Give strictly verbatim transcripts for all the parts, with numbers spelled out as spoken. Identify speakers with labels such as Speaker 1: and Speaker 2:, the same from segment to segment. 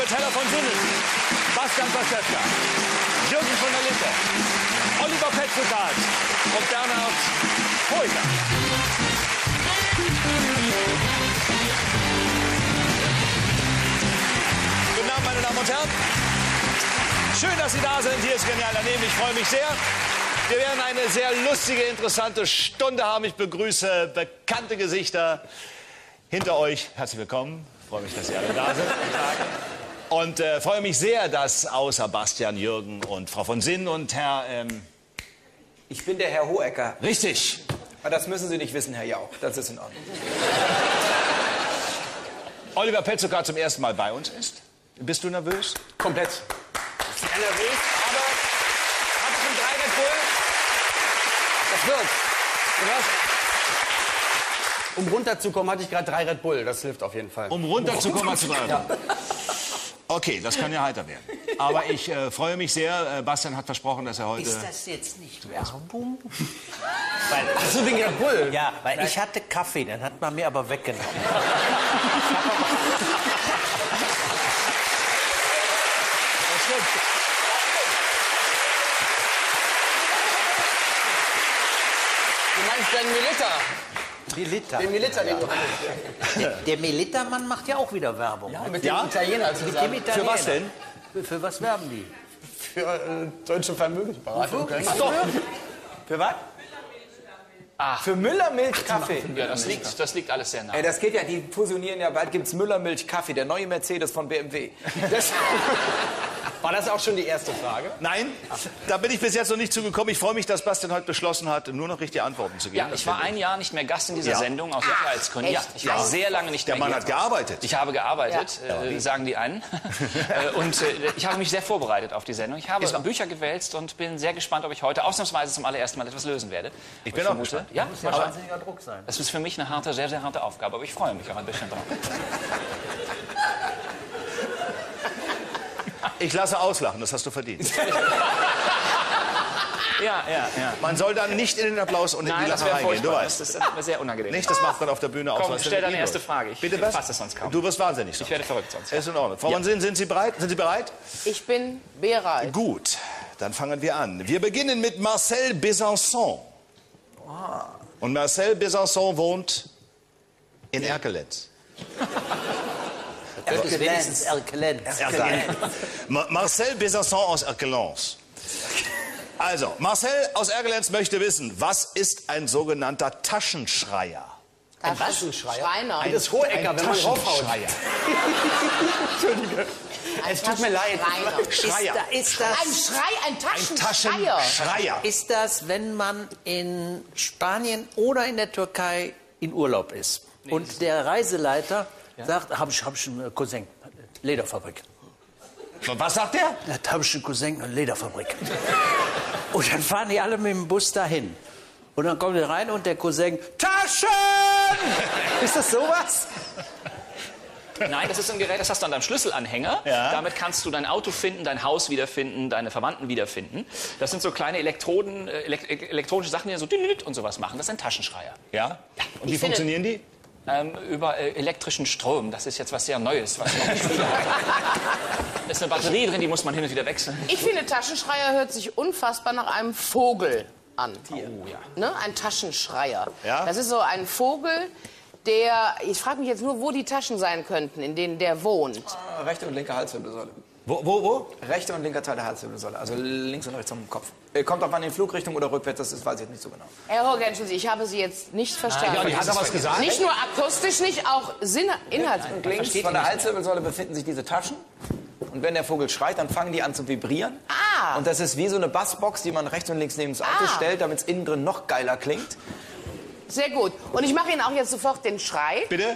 Speaker 1: Teller von Sinnen, Bastian Pastewka, Jürgen von der Lippe, Oliver Petzokat und Bernhard Hoeker. Guten Abend, meine Damen und Herren. Schön, dass Sie da sind. Hier ist Genial daneben. Ich freue mich sehr. Wir werden eine sehr lustige, interessante Stunde haben. Ich begrüße bekannte Gesichter hinter euch. Herzlich willkommen. Ich freue mich, dass Sie alle da sind. Und äh, freue mich sehr, dass außer Bastian, Jürgen und Frau von Sinn und Herr... Ähm
Speaker 2: ich bin der Herr Hoeker.
Speaker 1: Richtig.
Speaker 2: Aber das müssen Sie nicht wissen, Herr Jauch. Das ist in Ordnung.
Speaker 1: Oliver Petzokat zum ersten Mal bei uns ist. Bist du nervös?
Speaker 2: Komplett. Sehr nervös, aber hat schon drei Red Bull. Das wird. Und was? Um runterzukommen, hatte ich gerade drei Red Bull. Das hilft auf jeden Fall.
Speaker 1: Um runterzukommen, hast du drei.
Speaker 2: Ja.
Speaker 1: Okay, das kann ja heiter werden. Aber ich äh, freue mich sehr. Äh, Bastian hat versprochen, dass er heute...
Speaker 3: Ist das jetzt nicht Werbung?
Speaker 2: Weil, ach so, wegen Red Bull?
Speaker 3: Ja, weil Nein. ich hatte Kaffee, den hat man mir aber weggenommen.
Speaker 1: Das stimmt.
Speaker 2: Du meinst den Melitta?
Speaker 3: Melitta.
Speaker 2: Den Melitta, den du
Speaker 3: Der, der Melitta-Mann macht ja auch wieder Werbung.
Speaker 2: Ja, mit
Speaker 1: Ja?
Speaker 2: dem Italiener
Speaker 3: Mit dem
Speaker 2: zusammen.
Speaker 3: Italiener.
Speaker 1: Für was denn?
Speaker 3: Für, für was werben die?
Speaker 2: Für äh, deutsche Vermögensberatung.
Speaker 3: Ach so.
Speaker 2: Für was? Für Müller-Milch-Kaffee.
Speaker 4: Ja, das liegt, das liegt alles sehr nah.
Speaker 2: Ey, das geht ja, die fusionieren ja, bald gibt's Müller-Milch-Kaffee, der neue Mercedes von B M W. Das war das auch schon die erste Frage?
Speaker 1: Nein, da bin ich bis jetzt noch nicht zugekommen. Ich freue mich, dass Bastian heute beschlossen hat, nur noch richtige Antworten zu geben.
Speaker 4: Ja, ich war ein Jahr nicht mehr Gast in dieser
Speaker 1: Ja.
Speaker 4: Sendung aus Sicherheitsgründen. Ja, ich war
Speaker 1: Ja.
Speaker 4: sehr lange nicht
Speaker 1: Der
Speaker 4: mehr
Speaker 1: Mann
Speaker 4: hier.
Speaker 1: hat gearbeitet.
Speaker 4: Ich habe gearbeitet, äh, sagen die einen. Äh, und äh, ich habe mich sehr vorbereitet auf die Sendung. Ich habe Bücher gewälzt und bin sehr gespannt, ob ich heute ausnahmsweise zum allerersten Mal etwas lösen werde.
Speaker 1: Ich bin
Speaker 4: ich
Speaker 1: auch
Speaker 4: vermute,
Speaker 1: gespannt.
Speaker 4: ja,
Speaker 3: Das muss ja
Speaker 4: aber
Speaker 3: wahnsinniger Druck sein.
Speaker 4: es ist für mich eine harte, sehr, sehr harte Aufgabe. Aber ich freue mich auch ein bisschen drauf.
Speaker 1: Ich lasse auslachen, das hast du verdient.
Speaker 4: Ja, ja, ja.
Speaker 1: Man soll dann nicht in den Applaus und in
Speaker 4: Nein,
Speaker 1: die
Speaker 4: das
Speaker 1: Lacherei
Speaker 4: wäre
Speaker 1: gehen, du
Speaker 4: furchtbar.
Speaker 1: weißt.
Speaker 4: Das ist mir sehr unangenehm.
Speaker 1: Nicht, das macht man auf der Bühne auch.
Speaker 4: Komm,
Speaker 1: Was
Speaker 4: stell
Speaker 1: denn
Speaker 4: deine
Speaker 1: mit
Speaker 4: erste
Speaker 1: Ihnen
Speaker 4: Frage.
Speaker 1: los?
Speaker 4: Ich
Speaker 1: Bitte was?
Speaker 4: fasse es sonst kaum.
Speaker 1: Du wirst wahnsinnig.
Speaker 4: Ich werde verrückt sonst.
Speaker 1: Ist in Ordnung. Frau von Sinn, sind Sie bereit? Sind Sie bereit?
Speaker 5: Ich bin bereit.
Speaker 1: Gut, dann fangen wir an. Wir beginnen mit Marcel Besançon. Und Marcel Besançon wohnt in Erkelenz.
Speaker 3: Das ist wenigstens Erkelenz.
Speaker 1: Ma Marcel Besançon aus Erkelenz. Also, Marcel aus Erkelenz möchte wissen, was ist ein sogenannter Taschenschreier?
Speaker 3: Ein
Speaker 5: Taschenschreier? Schreiner.
Speaker 2: Das ist Hohecker, wenn man raufhaut. Entschuldige. Es tut mir leid.
Speaker 5: Schreiner.
Speaker 1: Schreier.
Speaker 3: Ist, da, ist,
Speaker 5: Ein
Speaker 3: das,
Speaker 5: Schrei, ein
Speaker 1: Ein
Speaker 5: Taschenschreier.
Speaker 1: Taschenschreier.
Speaker 3: ist das, wenn man in Spanien oder in der Türkei in Urlaub ist und der Reiseleiter sagt, habe ich, hab ich einen Cousin, Lederfabrik.
Speaker 1: Und was sagt er?
Speaker 3: Da habe ich einen Cousin, eine Lederfabrik. Und dann fahren die alle mit dem Bus dahin. Und dann kommen die rein und der Cousin, Taschen! Ist das sowas?
Speaker 4: Nein, das ist ein Gerät, das hast du an deinem Schlüsselanhänger.
Speaker 1: Ja.
Speaker 4: Damit kannst du dein Auto finden, dein Haus wiederfinden, deine Verwandten wiederfinden. Das sind so kleine Elektroden, äh, elekt elektronische Sachen, die so und sowas machen. Das ist ein Taschenschreier.
Speaker 1: Ja? Und wie
Speaker 5: Ich finde-
Speaker 1: funktionieren die?
Speaker 4: Ähm, über äh, elektrischen Strom. Das ist jetzt was sehr Neues. Was noch nicht viele haben. Da ist eine Batterie drin, die muss man hin und wieder wechseln.
Speaker 5: Ich finde, Taschenschreier hört sich unfassbar nach einem Vogel an.
Speaker 4: Oh, ja.
Speaker 5: Ne? Ein Taschenschreier.
Speaker 1: Ja?
Speaker 5: Das ist so ein Vogel, der... Ich frage mich jetzt nur, wo die Taschen sein könnten, in denen der wohnt.
Speaker 2: Rechte und linke Halswirbelsäule.
Speaker 1: Wo, wo, wo?
Speaker 2: Rechte und linker Teil der Halswirbelsäule. Also links und rechts am Kopf. Äh, Kommt auch an in Flugrichtung oder rückwärts, das ist, weiß ich jetzt nicht so genau.
Speaker 5: Herr Hogan, entschuldigen Sie, ich habe Sie jetzt nicht verstanden.
Speaker 1: Ja, die hat er was gesagt.
Speaker 5: Nicht nur akustisch, nicht auch Sinn, Inhalts...
Speaker 2: Und links von der Halswirbelsäule befinden sich diese Taschen. Und wenn der Vogel schreit, dann fangen die an zu vibrieren.
Speaker 5: Ah.
Speaker 2: Und das ist wie so eine Bassbox, die man rechts und links neben das Auto
Speaker 5: Ah.
Speaker 2: stellt, damit es innen drin noch geiler klingt.
Speaker 5: Sehr gut. Und ich mache Ihnen auch jetzt sofort den Schrei.
Speaker 1: Bitte?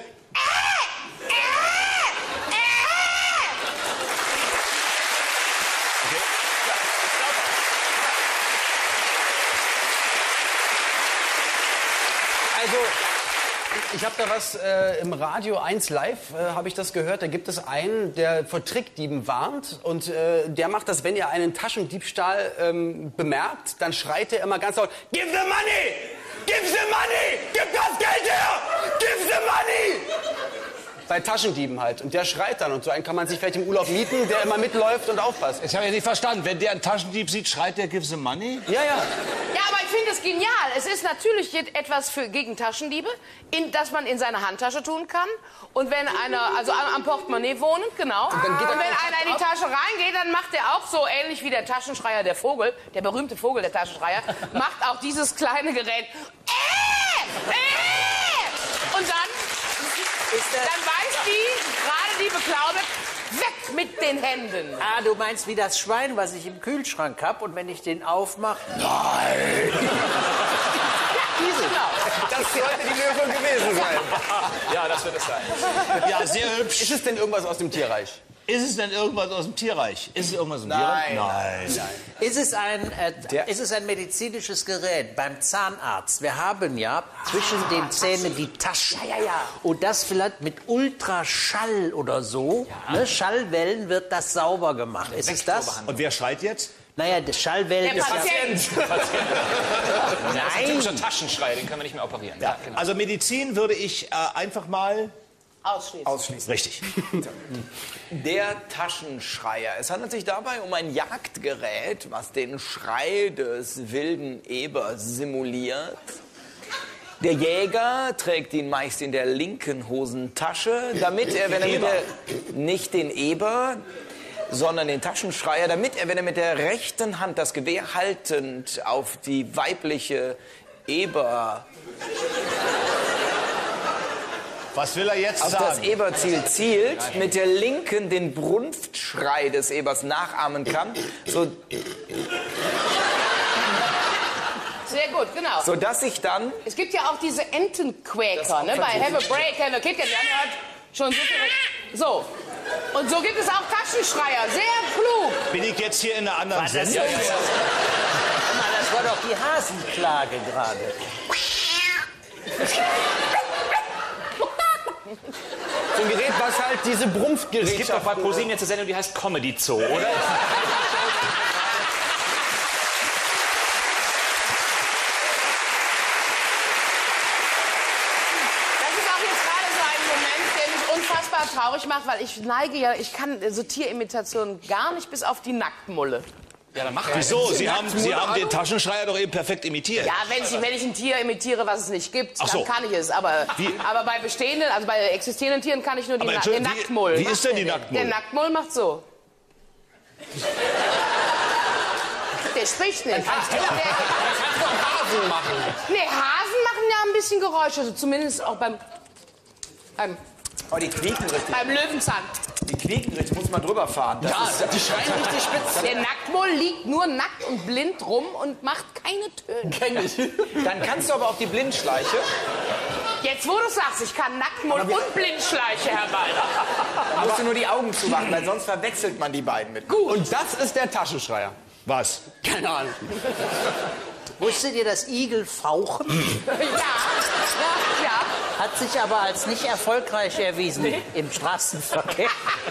Speaker 6: Also, ich habe da was äh, im Radio eins Live, äh, habe ich das gehört. Da gibt es einen, der vor Trickdieben warnt. Und äh, der macht das, wenn ihr einen Taschendiebstahl ähm, bemerkt, dann schreit er immer ganz laut, Give the money! Give the money! Gib das Geld her! Give the money! Bei Taschendieben halt. Und der schreit dann. Und so einen kann man sich vielleicht im Urlaub mieten, der immer mitläuft und aufpasst.
Speaker 1: Ich habe ja nicht verstanden. Wenn der einen Taschendieb sieht, schreit der, give the money?
Speaker 6: Ja, ja.
Speaker 5: Ja, aber ich finde es genial. Es ist natürlich etwas für, gegen Taschendiebe, in, das man in seine Handtasche tun kann. Und wenn einer, also am, am Portemonnaie wohnend, genau. Und,
Speaker 6: dann geht
Speaker 5: und wenn
Speaker 6: er
Speaker 5: einer in die Tasche reingeht, dann macht er auch so ähnlich wie der Taschenschreier, der Vogel, der berühmte Vogel, der Taschenschreier, macht auch dieses kleine Gerät. Äh, äh, und dann, dann weiß die, gerade die beklaut wird, weg mit den Händen.
Speaker 3: Ah, du meinst wie das Schwein, was ich im Kühlschrank habe und wenn ich den aufmache...
Speaker 5: Nein!
Speaker 6: Genau. Das sollte die Lösung gewesen sein.
Speaker 4: Ja, das wird es sein.
Speaker 1: Ja, sehr hübsch.
Speaker 6: Ist es denn irgendwas aus dem Tierreich?
Speaker 1: Ist es denn irgendwas aus dem Tierreich? Ist es irgendwas aus dem
Speaker 6: Nein.
Speaker 1: Tierreich? Nein.
Speaker 3: Ist es, ein, äh, ist es ein medizinisches Gerät beim Zahnarzt? Wir haben ja zwischen ah, den Zähnen die Taschen.
Speaker 5: Ja, ja, ja.
Speaker 3: Und das vielleicht mit Ultraschall oder so. Ja. Ne? Schallwellen wird das sauber gemacht. Ist es das?
Speaker 1: Und wer schreit jetzt?
Speaker 3: Naja, das Schallwellen
Speaker 5: Der
Speaker 3: ist
Speaker 5: Patient.
Speaker 3: ja...
Speaker 4: Das ist ein
Speaker 3: Nein.
Speaker 4: typischer Taschenschrei, den können wir nicht mehr operieren.
Speaker 1: Ja,
Speaker 4: genau.
Speaker 1: also Medizin würde ich äh, einfach mal...
Speaker 5: Ausschließen.
Speaker 1: Ausschließen. Richtig.
Speaker 7: Der Taschenschreier. Es handelt sich dabei um ein Jagdgerät, was den Schrei des wilden Ebers simuliert. Der Jäger trägt ihn meist in der linken Hosentasche, damit er, wenn er mit der, nicht den Eber, sondern den Taschenschreier, damit er, wenn er mit der rechten Hand das Gewehr haltend auf die weibliche Eber...
Speaker 1: Was will er jetzt
Speaker 7: auf
Speaker 1: sagen?
Speaker 7: das Eberziel zielt, mit der linken den Brunftschrei des Ebers nachahmen kann, so,
Speaker 5: Sehr gut, genau.
Speaker 7: sodass sich dann...
Speaker 5: Es gibt ja auch diese Entenquäker, ne? Bei Have a Break, Have a Kit. Die haben ja schon so viel... So. Und so gibt es auch Taschenschreier. Sehr klug.
Speaker 1: Bin ich jetzt hier in einer anderen Sendung?
Speaker 3: Ja, ja, ja. Das war doch die Hasenklage gerade.
Speaker 6: So ein Gerät, was halt diese Brumpfgeräte...
Speaker 4: Es gibt auch bei ProSieben jetzt eine Sendung, die heißt Comedy Zoo, oder?
Speaker 5: Das ist auch jetzt gerade so ein Moment, der mich unfassbar traurig macht, weil ich neige ja, ich kann so Tierimitationen gar nicht bis auf die Nacktmulle.
Speaker 4: Ja, dann mach
Speaker 1: Wieso? Sie haben, Sie haben den Taschenschreier doch eben perfekt imitiert.
Speaker 5: Ja, wenn ich, wenn ich ein Tier imitiere, was es nicht gibt,
Speaker 1: Ach
Speaker 5: dann
Speaker 1: so.
Speaker 5: kann ich es. Aber,
Speaker 1: Wie?
Speaker 5: aber bei bestehenden, also bei existierenden Tieren kann ich nur die
Speaker 1: Aber
Speaker 5: Na
Speaker 1: Entschuldigung,
Speaker 5: den
Speaker 1: wie-
Speaker 5: Nacktmull.
Speaker 1: wie ist denn die Nacktmull?
Speaker 5: Der Nacktmull macht so. Der spricht nicht. Der,
Speaker 6: Hasen machen.
Speaker 5: nee, Hasen machen ja ein bisschen Geräusche, also zumindest auch beim, beim,
Speaker 7: Oh, die quieken richtig.
Speaker 5: beim Löwenzahn.
Speaker 7: Die quieken richtig, muss man drüber fahren. Das
Speaker 6: Ja,
Speaker 7: ist,
Speaker 6: die schreien richtig spitz.
Speaker 5: Der Nacktmull liegt nur nackt und blind rum und macht keine Töne.
Speaker 7: dann kannst du aber auch die Blindschleiche.
Speaker 5: Jetzt, wo du sagst, ich kann Nacktmull und Blindschleiche herbei.
Speaker 7: Da musst du nur die Augen zumachen, weil sonst verwechselt man die beiden mit.
Speaker 6: Gut. Und das ist der Taschenschreier.
Speaker 1: Was?
Speaker 6: Keine Ahnung.
Speaker 3: Wusstet ihr, dass Igel fauchen?
Speaker 5: Ja, ja.
Speaker 3: Hat sich aber als nicht erfolgreich erwiesen im Straßenverkehr.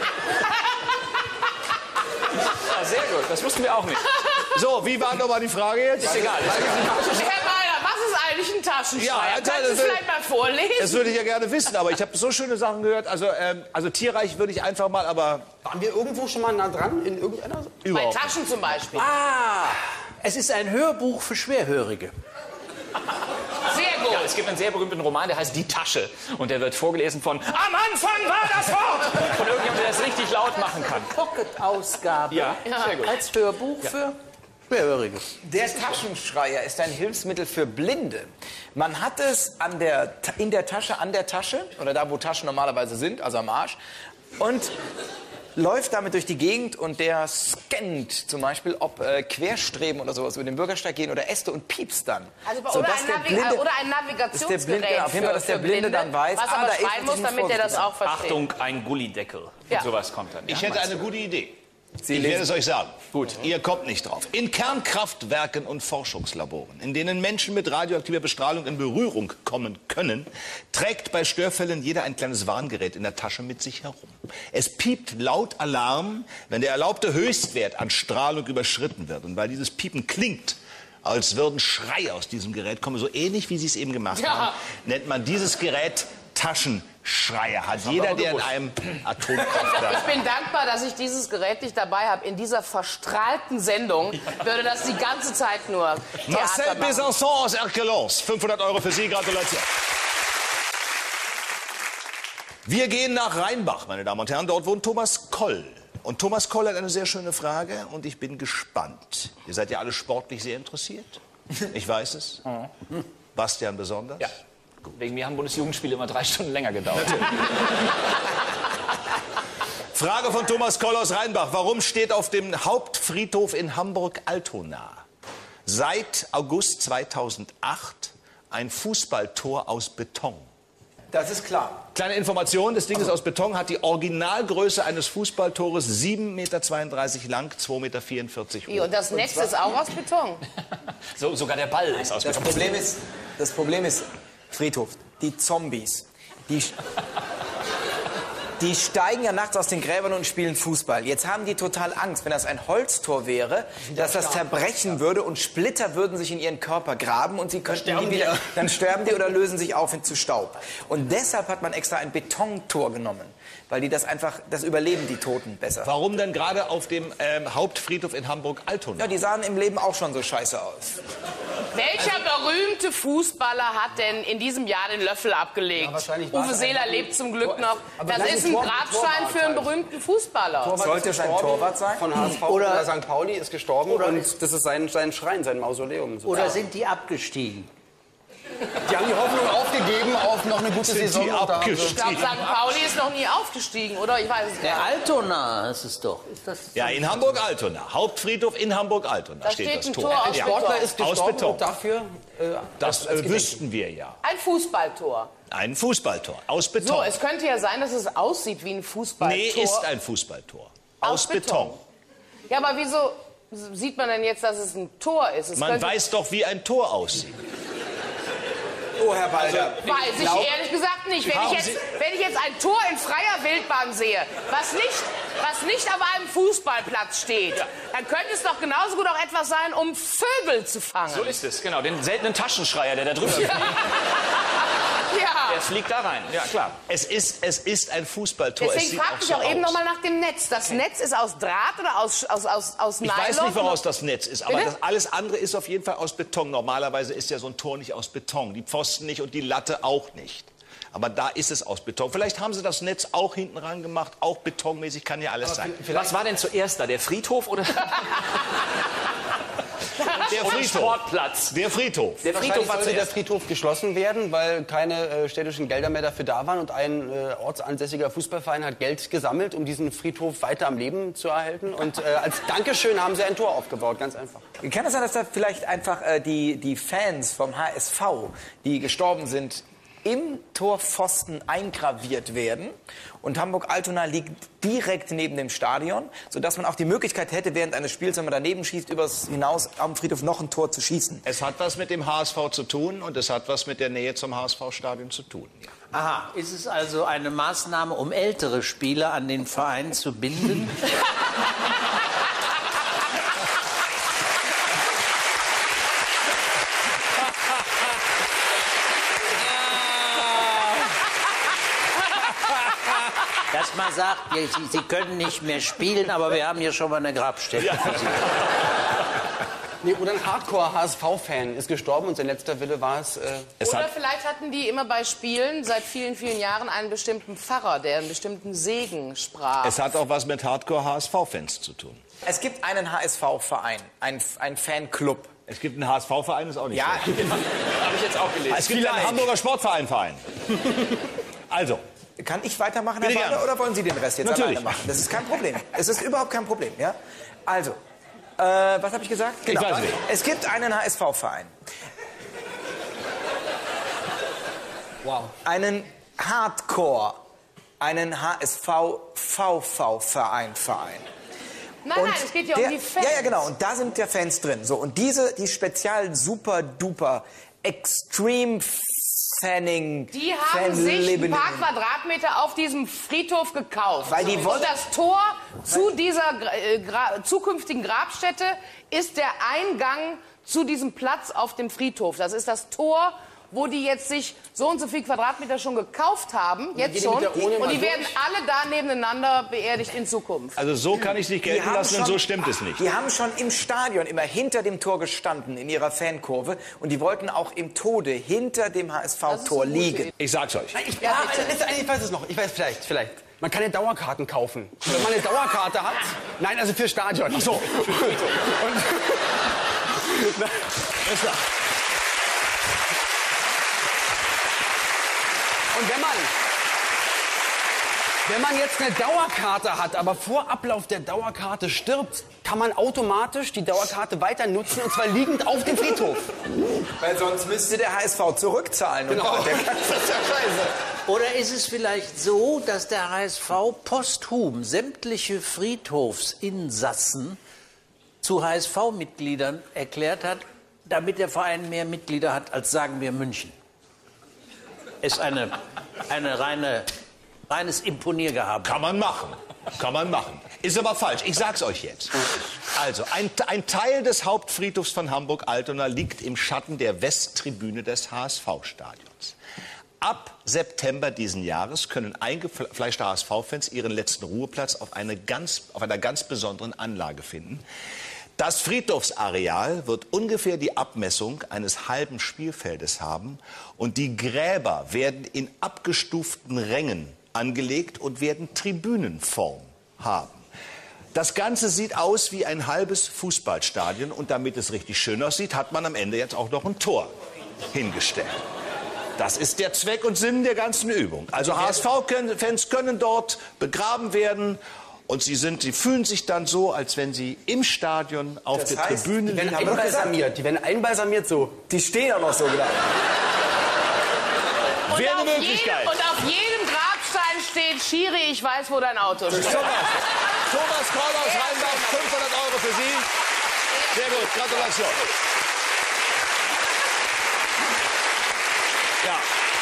Speaker 4: Ja, sehr gut, das wussten wir auch nicht.
Speaker 1: So, wie war nochmal die Frage jetzt?
Speaker 4: Ist egal. Ist egal.
Speaker 5: Herr Meier, was ist eigentlich ein Taschenschreier?
Speaker 1: Ja,
Speaker 5: Kannst du
Speaker 1: das
Speaker 5: es
Speaker 1: will-
Speaker 5: vielleicht mal vorlesen?
Speaker 1: Das würde ich ja gerne wissen, aber ich habe so schöne Sachen gehört. Also, ähm, also tierreich würde ich einfach mal, aber
Speaker 6: Waren wir irgendwo schon mal nah dran? In irgendeiner...
Speaker 5: Bei
Speaker 1: überhaupt.
Speaker 5: Taschen zum Beispiel.
Speaker 3: Ah, es ist ein Hörbuch für Schwerhörige.
Speaker 5: Sehr gut.
Speaker 4: Ja, es gibt einen sehr berühmten Roman, der heißt Die Tasche. Und der wird vorgelesen von Am Anfang war das Wort! Von irgendjemandem, der das richtig laut machen kann.
Speaker 3: Pocket-Ausgabe
Speaker 4: Ja, sehr gut.
Speaker 3: als Hörbuch für Schwerhörige.
Speaker 7: Der Taschenschreier ist ein Hilfsmittel für Blinde. Man hat es an der, Ta- in der Tasche, an der Tasche, oder da, wo Taschen normalerweise sind, also am Arsch, und läuft damit durch die Gegend und der scannt zum Beispiel, ob äh, Querstreben oder sowas über den Bürgersteig gehen oder Äste und piepst dann.
Speaker 5: Also, oder,
Speaker 7: Sodass
Speaker 5: ein
Speaker 7: der
Speaker 5: Navi
Speaker 7: Blinde-
Speaker 5: oder ein
Speaker 7: Ist der
Speaker 5: Navigationsgerät
Speaker 7: Blinde, genau, auf jeden Fall, dass der
Speaker 5: für
Speaker 7: Blinde dann weiß,
Speaker 5: was
Speaker 7: ah,
Speaker 5: aber
Speaker 7: da ist
Speaker 5: schreien
Speaker 7: es,
Speaker 5: muss,
Speaker 7: ich muss
Speaker 5: damit er das
Speaker 7: vorsichtig
Speaker 5: auch versteht.
Speaker 4: Achtung, ein Gullideckel.
Speaker 5: Ja.
Speaker 4: Und sowas kommt dann.
Speaker 1: Ich
Speaker 4: Ja,
Speaker 1: hätte
Speaker 4: meinst
Speaker 1: eine gute Idee.
Speaker 7: Sie
Speaker 1: Ich
Speaker 7: lesen-
Speaker 1: werde es euch sagen.
Speaker 4: Gut.
Speaker 1: Ihr kommt nicht drauf. In Kernkraftwerken und Forschungslaboren, in denen Menschen mit radioaktiver Bestrahlung in Berührung kommen können, trägt bei Störfällen jeder ein kleines Warngerät in der Tasche mit sich herum. Es piept laut Alarm, wenn der erlaubte Höchstwert an Strahlung überschritten wird. Und weil dieses Piepen klingt, als würden Schreie aus diesem Gerät kommen, so ähnlich wie Sie es eben gemacht
Speaker 5: Ja.
Speaker 1: haben, nennt man dieses Gerät Taschendiebstahl. Schreier hat jeder, der in einem Atomkraftwerk...
Speaker 5: Ich bin dankbar, dass ich dieses Gerät nicht dabei habe. In dieser verstrahlten Sendung würde das die ganze Zeit nur
Speaker 1: Marcel
Speaker 5: Theater machen.
Speaker 1: Besançon aus Erkelenz. fünfhundert Euro für Sie, Gratulation. Wir gehen nach Rheinbach, meine Damen und Herren. Dort wohnt Thomas Koll. Und Thomas Koll hat eine sehr schöne Frage und ich bin gespannt. Ihr seid ja alle sportlich sehr interessiert. Ich weiß es. Mhm. Bastian besonders?
Speaker 4: Ja. Wegen mir haben Bundesjugendspiele immer drei Stunden länger gedauert.
Speaker 1: Frage von Thomas Koll aus Rheinbach. Warum steht auf dem Hauptfriedhof in Hamburg-Altona seit August zweitausendacht ein Fußballtor aus Beton?
Speaker 7: Das ist klar.
Speaker 1: Kleine Information, das Ding ist aus Beton, hat die Originalgröße eines Fußballtores, sieben Meter zweiunddreißig lang, zwei Meter vierundvierzig hoch.
Speaker 5: Und das Netz ist auch aus Beton.
Speaker 4: So, sogar der Ball ist aus
Speaker 7: Das
Speaker 4: Beton.
Speaker 7: Problem ist, das Problem ist, Friedhof, die Zombies, die, die steigen ja nachts aus den Gräbern und spielen Fußball. Jetzt haben die total Angst, wenn das ein Holztor wäre, dass das zerbrechen würde und Splitter würden sich in ihren Körper graben und sie könnten nie wieder, dann sterben die oder lösen sich auf zu Staub. Und deshalb hat man extra ein Betontor genommen, weil die das einfach, das überleben die Toten besser.
Speaker 1: Warum denn gerade auf dem ähm, Hauptfriedhof in Hamburg-Altona?
Speaker 7: Ja, die sahen im Leben auch schon so scheiße aus.
Speaker 5: Welcher berühmte Fußballer hat denn in diesem Jahr den Löffel abgelegt?
Speaker 6: Ja, wahrscheinlich war
Speaker 5: Uwe
Speaker 6: es
Speaker 5: Seeler
Speaker 6: ein-
Speaker 5: lebt zum Glück noch.
Speaker 6: Aber
Speaker 5: Das
Speaker 6: gleich
Speaker 5: ist
Speaker 6: ein
Speaker 5: ein
Speaker 6: Tor-
Speaker 5: Grabstein
Speaker 6: Torwart
Speaker 5: für einen
Speaker 6: halt.
Speaker 5: berühmten Fußballer.
Speaker 6: Torwart
Speaker 7: Sollte
Speaker 6: ist
Speaker 7: es ein
Speaker 6: gestorben,
Speaker 7: Torwart sein?
Speaker 6: Von H S V
Speaker 3: Oder-
Speaker 6: oder Sankt Pauli ist gestorben
Speaker 3: Oder
Speaker 6: und
Speaker 3: ist-
Speaker 6: das ist sein, sein Schrein, sein Mausoleum. So.
Speaker 3: Oder sind die abgestiegen?
Speaker 6: Die haben die Hoffnung aufgegeben auf noch eine gute
Speaker 1: Sind
Speaker 6: Saison.
Speaker 1: die
Speaker 6: und da haben sie-
Speaker 5: Ich glaube, Sankt Pauli ist noch nie aufgestiegen, oder? Ich weiß es
Speaker 3: Der
Speaker 5: nicht.
Speaker 3: Altona ist es doch. Ist das
Speaker 1: Ja, in Hamburg-Altona. Hauptfriedhof in Hamburg-Altona
Speaker 5: Da
Speaker 1: steht,
Speaker 5: steht
Speaker 1: das
Speaker 5: ein
Speaker 1: Tor.
Speaker 5: Tor aus
Speaker 6: Ein
Speaker 1: ja.
Speaker 6: Sportler ist
Speaker 1: Aus
Speaker 6: gestorben
Speaker 1: Beton.
Speaker 6: und dafür... Äh,
Speaker 1: Das äh, wüssten wir ja.
Speaker 5: Ein Fußballtor.
Speaker 1: Ein Fußballtor aus
Speaker 5: So,
Speaker 1: Beton.
Speaker 5: es könnte ja sein, dass es aussieht wie ein Fußballtor.
Speaker 1: Nee, ist ein Fußballtor. Aus,
Speaker 5: Aus
Speaker 1: Beton.
Speaker 5: Beton. Ja, aber wieso sieht man denn jetzt, dass es ein Tor ist? Es
Speaker 1: Man
Speaker 5: könnte-
Speaker 1: weiß doch, wie ein Tor aussieht.
Speaker 7: Oh, Herr Balder.
Speaker 5: Weiß ich
Speaker 7: glaub-
Speaker 5: ehrlich gesagt nicht. Wenn
Speaker 1: Haben
Speaker 5: ich, jetzt,
Speaker 1: Sie-
Speaker 5: wenn ich jetzt ein Tor in freier Wildbahn sehe, was nicht, was nicht auf einem Fußballplatz steht, dann könnte es doch genauso gut auch etwas sein, um Vögel zu fangen.
Speaker 4: So ist es, genau. Den seltenen Taschenschreier, der da drüber fliegt,
Speaker 5: Ja.
Speaker 4: der fliegt da rein. Ja, klar.
Speaker 1: Es ist, es ist ein Fußballtor. es
Speaker 5: Deswegen
Speaker 1: sieht
Speaker 5: fragte
Speaker 1: auch
Speaker 5: ich
Speaker 1: so
Speaker 5: auch eben
Speaker 1: aus.
Speaker 5: noch mal nach dem Netz. Das Netz ist aus Draht oder aus, aus, aus, aus
Speaker 1: Ich
Speaker 5: Nylon?
Speaker 1: weiß nicht, woraus das Netz ist, aber
Speaker 5: Bitte?
Speaker 1: das alles andere ist auf jeden Fall aus Beton. Normalerweise ist ja so ein Tor nicht aus Beton. Die Pfosten nicht und die Latte auch nicht. Aber da ist es aus Beton. Vielleicht haben sie das Netz auch hinten ran gemacht, auch betonmäßig, kann ja alles sein.
Speaker 4: Was war denn zuerst da, der Friedhof oder
Speaker 1: Der
Speaker 4: oder
Speaker 1: Friedhof.
Speaker 4: Sportplatz?
Speaker 1: Der Friedhof.
Speaker 4: Der
Speaker 6: Wahrscheinlich
Speaker 4: Friedhof war
Speaker 6: sollte der
Speaker 4: zuerst.
Speaker 6: Friedhof geschlossen werden, weil keine äh, städtischen Gelder mehr dafür da waren. Und ein äh, ortsansässiger Fußballverein hat Geld gesammelt, um diesen Friedhof weiter am Leben zu erhalten. Und äh, als Dankeschön haben sie ein Tor aufgebaut, ganz einfach.
Speaker 7: Kann es sein, dass da vielleicht einfach äh, die, die Fans vom H S V, die gestorben sind, im Torpfosten eingraviert werden? Und Hamburg-Altona liegt direkt neben dem Stadion, sodass man auch die Möglichkeit hätte, während eines Spiels, wenn man daneben schießt, übers hinaus am Friedhof noch ein Tor zu schießen.
Speaker 1: Es hat was mit dem H S V zu tun und es hat was mit der Nähe zum H S V-Stadion zu tun. Ja.
Speaker 3: Aha, ist es also eine Maßnahme, um ältere Spieler an den Verein zu binden? Dass man sagt, ja, Sie, Sie können nicht mehr spielen, aber wir haben hier schon mal eine Grabstätte für Sie.
Speaker 6: Nee, oder ein Hardcore-H S V-Fan ist gestorben und sein letzter Wille war es... Äh,
Speaker 1: Es
Speaker 5: Oder
Speaker 1: hat,
Speaker 5: vielleicht hatten die immer bei Spielen seit vielen, vielen Jahren einen bestimmten Pfarrer, der einen bestimmten Segen sprach.
Speaker 1: es hat auch was mit Hardcore-H S V-Fans zu tun.
Speaker 7: Es gibt einen H S V-Verein, ein, ein Fanclub.
Speaker 1: Es gibt einen H S V-Verein, ist auch nicht
Speaker 7: Ja,
Speaker 1: so.
Speaker 4: Habe ich jetzt auch gelesen.
Speaker 1: Es gibt einen Hamburger Sportverein-Verein. Also,
Speaker 7: kann ich weitermachen, Herr
Speaker 1: Bitte
Speaker 7: Balder,
Speaker 1: gerne.
Speaker 7: oder wollen Sie den Rest jetzt
Speaker 1: Natürlich.
Speaker 7: alleine machen? Das ist kein Problem. Es ist überhaupt kein Problem, ja? Also, äh, was habe ich gesagt? Genau.
Speaker 1: weiß nicht.
Speaker 7: Es gibt einen H S V-Verein.
Speaker 6: wow.
Speaker 7: Einen Hardcore, einen H S V-V V-Verein, Verein.
Speaker 5: nein, nein, es geht ja
Speaker 7: der,
Speaker 5: um die Fans.
Speaker 7: Ja, ja, genau. Und da sind ja Fans drin. So, und diese, die speziellen super-duper Extreme Fanning.
Speaker 5: Die haben sich ein
Speaker 7: Fanleben-
Speaker 5: paar Quadratmeter auf diesem Friedhof gekauft.
Speaker 7: Weil die wollen-
Speaker 5: Und das Tor zu dieser Gra äh, Gra zukünftigen Grabstätte ist der Eingang zu diesem Platz auf dem Friedhof. Das ist das Tor wo die jetzt sich so und so viel Quadratmeter schon gekauft haben, jetzt
Speaker 6: gehen die
Speaker 5: schon,
Speaker 6: mit der Urne mal
Speaker 5: und die
Speaker 6: durch?
Speaker 5: werden alle da nebeneinander beerdigt in Zukunft.
Speaker 1: Also so kann ich es nicht gelten
Speaker 7: haben
Speaker 1: lassen und
Speaker 7: schon-
Speaker 1: so stimmt es nicht.
Speaker 7: Die haben schon im Stadion immer hinter dem Tor gestanden, in ihrer Fankurve. Und die wollten auch im Tode hinter dem H S V-Tor liegen.
Speaker 1: Ich sag's euch.
Speaker 6: Ich, ja, ich, ich weiß es noch. Ich weiß vielleicht, vielleicht. Man kann ja Dauerkarten kaufen. Wenn man eine Dauerkarte hat. Nein, also für Stadion. Ach so. Und, na, ist klar. Und wenn man, wenn man jetzt eine Dauerkarte hat, aber vor Ablauf der Dauerkarte stirbt, kann man automatisch die Dauerkarte weiter nutzen, und zwar liegend auf dem Friedhof.
Speaker 7: Weil sonst müsste der H S V zurückzahlen.
Speaker 6: Genau.
Speaker 7: Und der kann das ja scheiße.
Speaker 3: Oder ist es vielleicht so, dass der H S V posthum sämtliche Friedhofsinsassen zu H S V-Mitgliedern erklärt hat, damit der Verein mehr Mitglieder hat als, sagen wir, München? Ist eine, eine reine, reines Imponiergehabe.
Speaker 1: Kann man machen. Kann man machen. Ist aber falsch. Ich sag's euch jetzt. Also, ein, ein Teil des Hauptfriedhofs von Hamburg-Altona liegt im Schatten der Westtribüne des H S V-Stadions. Ab September diesen Jahres können eingefleischte H S V-Fans ihren letzten Ruheplatz auf, eine ganz, auf einer ganz besonderen Anlage finden. Das Friedhofsareal wird ungefähr die Abmessung eines halben Spielfeldes haben und die Gräber werden in abgestuften Rängen angelegt und werden Tribünenform haben. Das Ganze sieht aus wie ein halbes Fußballstadion und damit es richtig schön aussieht, hat man am Ende jetzt auch noch ein Tor hingestellt. Das ist der Zweck und Sinn der ganzen Übung. Also H S V-Fans können dort begraben werden. Und sie, sind, sie fühlen sich dann so, als wenn sie im Stadion auf
Speaker 7: Das
Speaker 1: der
Speaker 7: heißt,
Speaker 1: Tribüne
Speaker 6: Die werden
Speaker 1: liegen.
Speaker 6: einbalsamiert. Die werden einbalsamiert so.
Speaker 7: Die stehen ja noch so gedacht.
Speaker 5: Und
Speaker 1: Wäre eine
Speaker 5: auf
Speaker 1: Möglichkeit.
Speaker 5: jedem, und auf jedem Grabstein steht, Schiri, ich weiß, wo dein Auto steht.
Speaker 1: Thomas, Thomas Kroll aus Rheinbach, fünfhundert Euro für Sie. Sehr gut, Gratulation. Ja.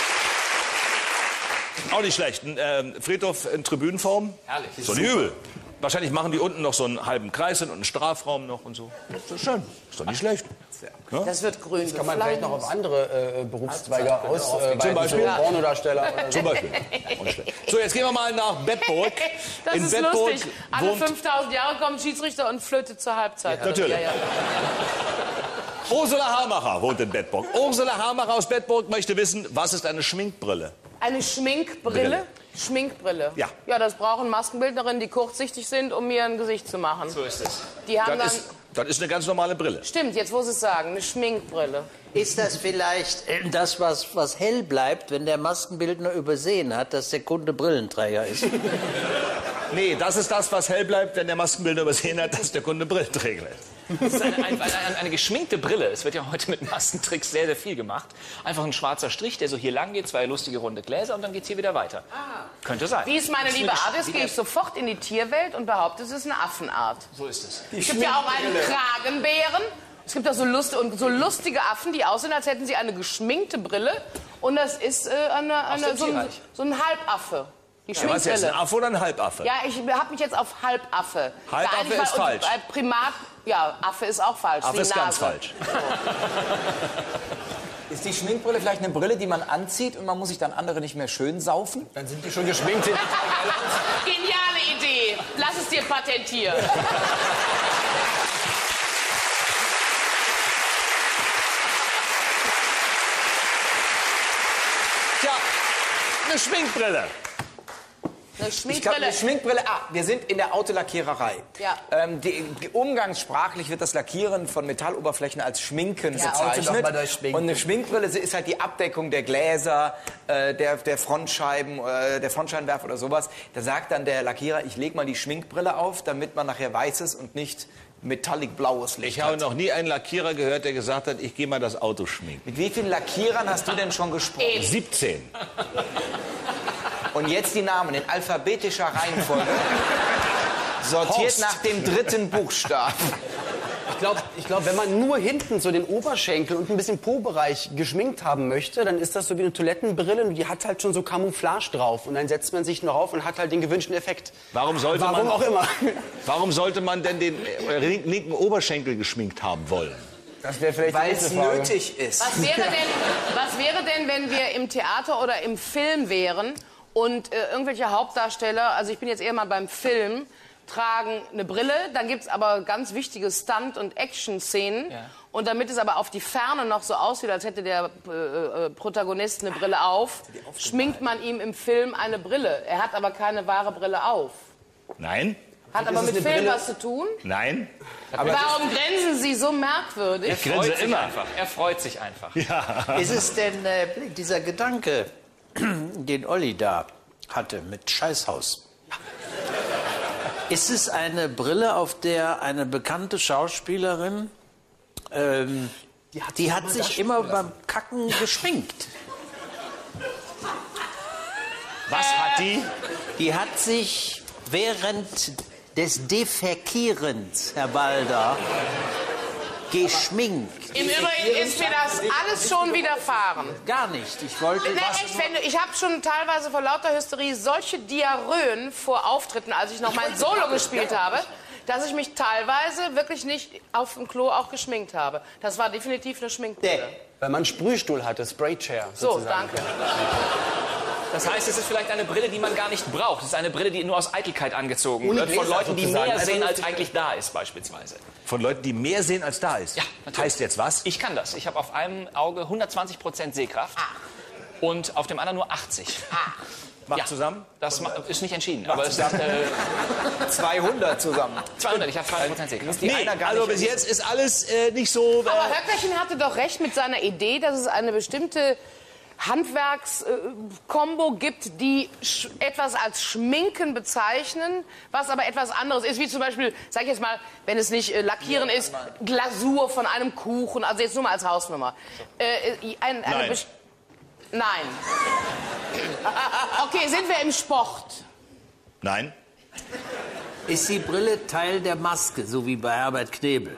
Speaker 1: Auch nicht schlecht. Ein ähm, Friedhof in Tribünenform.
Speaker 4: Herrlich.
Speaker 1: So nicht übel. Wahrscheinlich machen die unten noch so einen halben Kreis hin und einen Strafraum noch und so. Das ist doch schön. Ist doch nicht schlecht.
Speaker 5: Das wird grün
Speaker 6: Kann man vielleicht noch auf andere äh, Berufszweige aus, äh,
Speaker 1: Zum Beispiel?
Speaker 6: so Pornodarsteller oder so.
Speaker 1: Zum Beispiel. Auch nicht schlecht. So, jetzt gehen wir mal nach Bedburg.
Speaker 5: Das
Speaker 1: in
Speaker 5: ist
Speaker 1: Bedburg
Speaker 5: lustig. Alle
Speaker 1: wohnt
Speaker 5: fünftausend Jahre kommt Schiedsrichter und flötet zur Halbzeit.
Speaker 1: Ja, natürlich.
Speaker 5: Ja, ja.
Speaker 1: Ursula Hamacher wohnt in Bedburg. Ursula Hamacher aus Bedburg möchte wissen, was ist eine Schminkbrille?
Speaker 5: Eine Schminkbrille?
Speaker 1: Brille.
Speaker 5: Schminkbrille.
Speaker 1: Ja.
Speaker 5: Ja, das brauchen Maskenbildnerinnen, die kurzsichtig sind, um mir ein Gesicht zu machen.
Speaker 4: So ist es.
Speaker 5: Die haben
Speaker 1: Das
Speaker 5: dann.
Speaker 1: ist, das ist eine ganz normale Brille.
Speaker 5: Stimmt, jetzt muss es sagen, eine Schminkbrille.
Speaker 3: Ist das vielleicht äh, das, was, was hell bleibt, wenn der Maskenbildner übersehen hat, dass der Kunde Brillenträger ist?
Speaker 1: Nee, das ist das, was hell bleibt, wenn der Maskenbildner übersehen hat, dass der Kunde Brillenträger ist.
Speaker 4: Das ist eine, eine, eine, eine geschminkte Brille. Es wird ja heute mit Maskentricks sehr, sehr viel gemacht. Einfach ein schwarzer Strich, der so hier lang geht, zwei lustige runde Gläser und dann geht es hier wieder weiter.
Speaker 5: Ah.
Speaker 4: Könnte sein.
Speaker 5: Wie es meine
Speaker 4: Das ist
Speaker 5: liebe
Speaker 4: eine
Speaker 5: Art ist,
Speaker 4: Gesch-
Speaker 5: gehe ich sofort in die Tierwelt und behaupte, es ist eine Affenart.
Speaker 4: So ist es.
Speaker 5: Es gibt ja auch einen Kragenbären. Es gibt auch so, Lust und so lustige Affen, die aussehen, als hätten sie eine geschminkte Brille. Und das ist äh, eine, eine,
Speaker 4: dem
Speaker 5: so, ein,
Speaker 4: Tierreich.
Speaker 5: so ein Halbaffe. Die
Speaker 1: Was jetzt, ein
Speaker 5: Schminkbrille.
Speaker 1: Affe oder ein Halbaffe?
Speaker 5: Ja, ich habe mich jetzt auf Halbaffe.
Speaker 1: Halbaffe
Speaker 5: geeinigt,
Speaker 1: ist
Speaker 5: weil-
Speaker 1: falsch.
Speaker 5: Und bei Primat, ja, Affe ist auch falsch.
Speaker 1: Affe
Speaker 5: die
Speaker 1: ist ganz
Speaker 5: Nase.
Speaker 1: falsch.
Speaker 7: Ist die Schminkbrille vielleicht eine Brille, die man anzieht und man muss sich dann andere nicht mehr schön saufen?
Speaker 6: Dann sind die schon geschminkt. Sind
Speaker 5: Geniale Idee. Lass es dir patentieren.
Speaker 1: Tja, eine Schminkbrille.
Speaker 5: Eine
Speaker 7: Ich glaube,
Speaker 5: Schminkbrille.
Speaker 7: eine Schminkbrille. Ah, wir sind in der Autolackiererei.
Speaker 5: Ja.
Speaker 7: Ähm, die, umgangssprachlich wird das Lackieren von Metalloberflächen als Schminken
Speaker 3: Ja,
Speaker 7: bezeichnet.
Speaker 3: Auto doch mal durchschminken.
Speaker 7: Und eine Schminkbrille ist halt die Abdeckung der Gläser, äh, der, der Frontscheiben, äh, der Frontscheinwerfer oder sowas. Da sagt dann der Lackierer, ich lege mal die Schminkbrille auf, damit man nachher weißes und nicht metallic blaues Licht
Speaker 1: Ich habe
Speaker 7: hat.
Speaker 1: noch nie einen Lackierer gehört, der gesagt hat, ich gehe mal das Auto schminken.
Speaker 7: Mit wie vielen Lackierern hast du denn schon gesprochen?
Speaker 5: Eben.
Speaker 1: siebzehn.
Speaker 7: Und jetzt die Namen in alphabetischer Reihenfolge. Sortiert
Speaker 1: Horst.
Speaker 7: nach dem dritten Buchstaben.
Speaker 6: Ich glaube, ich glaub, wenn man nur hinten so den Oberschenkel und ein bisschen Po-Bereich geschminkt haben möchte, dann ist das so wie eine Toilettenbrille und die hat halt schon so Camouflage drauf. Und dann setzt man sich noch auf und hat halt den gewünschten Effekt.
Speaker 1: Warum sollte
Speaker 6: Warum
Speaker 1: man
Speaker 6: auch immer.
Speaker 1: Warum sollte man denn den äh, linken Oberschenkel geschminkt haben wollen?
Speaker 7: Das wäre vielleicht weil es nötig ist.
Speaker 5: Was wäre, denn, was wäre denn, wenn wir im Theater oder im Film wären und äh, irgendwelche Hauptdarsteller, also ich bin jetzt eher mal beim Film, tragen eine Brille, dann gibt es aber ganz wichtige Stunt- und Action-Szenen. Ja. Und damit es aber auf die Ferne noch so aussieht, als hätte der äh, äh, Protagonist eine Brille auf, schminkt man ihm im Film eine Brille. Er hat aber keine wahre Brille auf.
Speaker 1: Nein.
Speaker 5: Hat aber mit Film Brille? was zu tun?
Speaker 1: Nein.
Speaker 5: Aber warum grinsen Sie so merkwürdig?
Speaker 4: Er freut sich einfach. Er freut sich einfach.
Speaker 3: Ja. Ist es denn äh, dieser Gedanke, den Olli da hatte mit Scheißhaus? Ist es eine Brille, auf der eine bekannte Schauspielerin, ähm, die hat, die hat sich immer beim Kacken geschminkt?
Speaker 1: Was hat die?
Speaker 3: Die hat sich während des Defekierens, Herr Balder, geschminkt.
Speaker 5: Im Übrigen ist mir das alles schon widerfahren.
Speaker 3: Gar nicht. Ich wollte...
Speaker 5: Na, echt, wenn du, ich habe schon teilweise vor lauter Hysterie solche Diarrhöen vor Auftritten, als ich noch mein Solo gespielt habe, dass ich mich teilweise wirklich nicht auf dem Klo auch geschminkt habe. Das war definitiv eine Schminkbrille.
Speaker 6: Weil man einen Sprühstuhl hatte, Spraychair
Speaker 5: So,
Speaker 6: sozusagen.
Speaker 5: danke.
Speaker 4: Das heißt, es ist vielleicht eine Brille, die man gar nicht braucht. Es ist eine Brille, die nur aus Eitelkeit angezogen wird. Von Leuten, die mehr sehen, als eigentlich da ist, beispielsweise.
Speaker 1: Von Leuten, die mehr sehen, als da ist?
Speaker 4: Ja, natürlich.
Speaker 1: Heißt jetzt was?
Speaker 4: Ich kann das. Ich habe auf einem Auge hundertzwanzig Prozent Sehkraft und auf dem anderen nur achtzig.
Speaker 1: Macht
Speaker 4: Ja,
Speaker 1: zusammen?
Speaker 4: Das ist nicht entschieden. Aber es ist, äh,
Speaker 7: zweihundert zusammen.
Speaker 4: zweihundert, ich habe zweihundert Prozent Sehkraft.
Speaker 1: Nee, also bis jetzt ist alles äh, nicht so... Äh,
Speaker 5: Aber Höckerchen hatte doch recht mit seiner Idee, dass es eine bestimmte Handwerkskombo gibt, die etwas als Schminken bezeichnen, was aber etwas anderes ist, wie zum Beispiel, sag ich jetzt mal, wenn es nicht äh, Lackieren ja, ist, Glasur von einem Kuchen, also jetzt nur mal als Hausnummer. Äh, ein, eine
Speaker 1: Nein.
Speaker 5: Nein. Okay, sind wir im Sport?
Speaker 1: Nein.
Speaker 3: Ist die Brille Teil der Maske, so wie bei Herbert Knebel?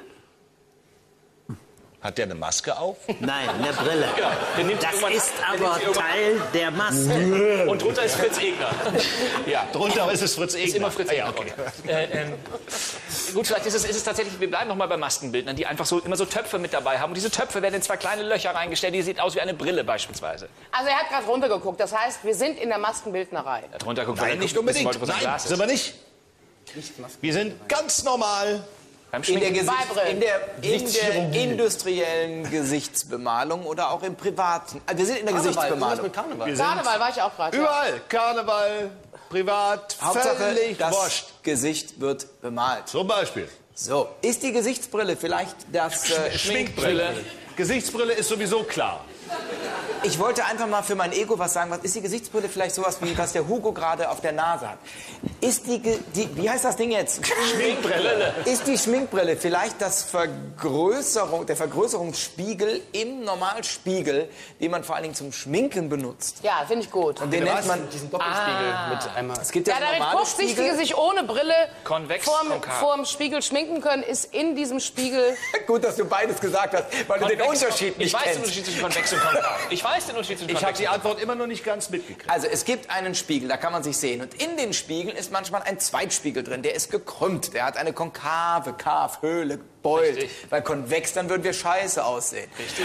Speaker 1: Hat der eine Maske auf?
Speaker 3: Nein, eine Brille.
Speaker 4: Ja, der nimmt
Speaker 3: Das
Speaker 4: irgendwann-
Speaker 3: ist
Speaker 4: der nimmt
Speaker 3: aber
Speaker 4: sie irgendwann-
Speaker 3: Teil der Maske.
Speaker 4: Und drunter ist Fritz Egner. Ja.
Speaker 1: Drunter ist es Fritz Egner.
Speaker 4: Ist immer Fritz
Speaker 1: Ah,
Speaker 4: Egner.
Speaker 1: ja, okay.
Speaker 4: äh, ähm, gut, vielleicht ist es, ist es tatsächlich, wir bleiben noch mal bei Maskenbildnern, die einfach so immer so Töpfe mit dabei haben. Und diese Töpfe werden in zwei kleine Löcher reingestellt, die sieht aus wie eine Brille beispielsweise.
Speaker 5: Also er hat gerade runtergeguckt, das heißt, wir sind in der Maskenbildnerei.
Speaker 4: Drunter guckt,
Speaker 1: Nein, nicht unbedingt. Nein, sind wir nicht. Wir sind ganz normal.
Speaker 4: Beim
Speaker 7: In der,
Speaker 4: Schminken.
Speaker 7: Gesicht, in, der, in der industriellen Gesichtsbemalung oder auch im privaten. Also wir sind in der Gesichtsbemalung.
Speaker 6: Mit Karneval.
Speaker 1: Wir sind
Speaker 5: Karneval war ich auch gerade. Ja.
Speaker 1: überall. Karneval, privat,
Speaker 7: Hauptsache,
Speaker 1: völlig
Speaker 7: das
Speaker 1: wurscht.
Speaker 7: Gesicht wird bemalt.
Speaker 1: Zum Beispiel.
Speaker 7: So, ist die Gesichtsbrille vielleicht das äh,
Speaker 1: Schminkbrille. Gesichtsbrille ist sowieso klar.
Speaker 7: Ich wollte einfach mal für mein Ego was sagen. Was ist die Gesichtsbrille vielleicht sowas wie was der Hugo gerade auf der Nase hat? Ist die, Ge- die wie heißt das Ding jetzt?
Speaker 1: Schminkbrille.
Speaker 7: Ist die Schminkbrille vielleicht das Vergrößerung, der Vergrößerungsspiegel im Normalspiegel, den man vor allen Dingen zum Schminken benutzt?
Speaker 5: Ja, finde ich gut.
Speaker 7: Und den nennt man
Speaker 6: diesen Doppelspiegel mit einmal.
Speaker 7: Es gibt
Speaker 5: Ja,
Speaker 7: ja,
Speaker 5: damit
Speaker 7: normale
Speaker 5: Kurzsichtige
Speaker 7: Spiegel.
Speaker 5: sich ohne Brille
Speaker 4: Konvex,
Speaker 5: vorm,
Speaker 4: konkav.
Speaker 5: vorm Spiegel schminken können, ist in diesem Spiegel...
Speaker 7: Gut, dass du beides gesagt hast, weil du den
Speaker 4: Konvex-
Speaker 7: Unterschied nicht
Speaker 4: Ich weiß den
Speaker 7: kennst.
Speaker 4: Unterschied zwischen Konvex und Konkav. Ich weiß den Unterschied zwischen
Speaker 1: Ich habe
Speaker 4: Konvex
Speaker 1: die
Speaker 4: und
Speaker 1: Antwort immer noch nicht ganz mitgekriegt.
Speaker 7: Also es gibt einen Spiegel, da kann man sich sehen. Und in den Spiegeln ist manchmal ein Zweitspiegel drin. Der ist gekrümmt. Der hat eine konkave Kavhöhle, beult.
Speaker 4: Richtig.
Speaker 7: Weil konvex, dann würden wir scheiße aussehen.
Speaker 4: Richtig.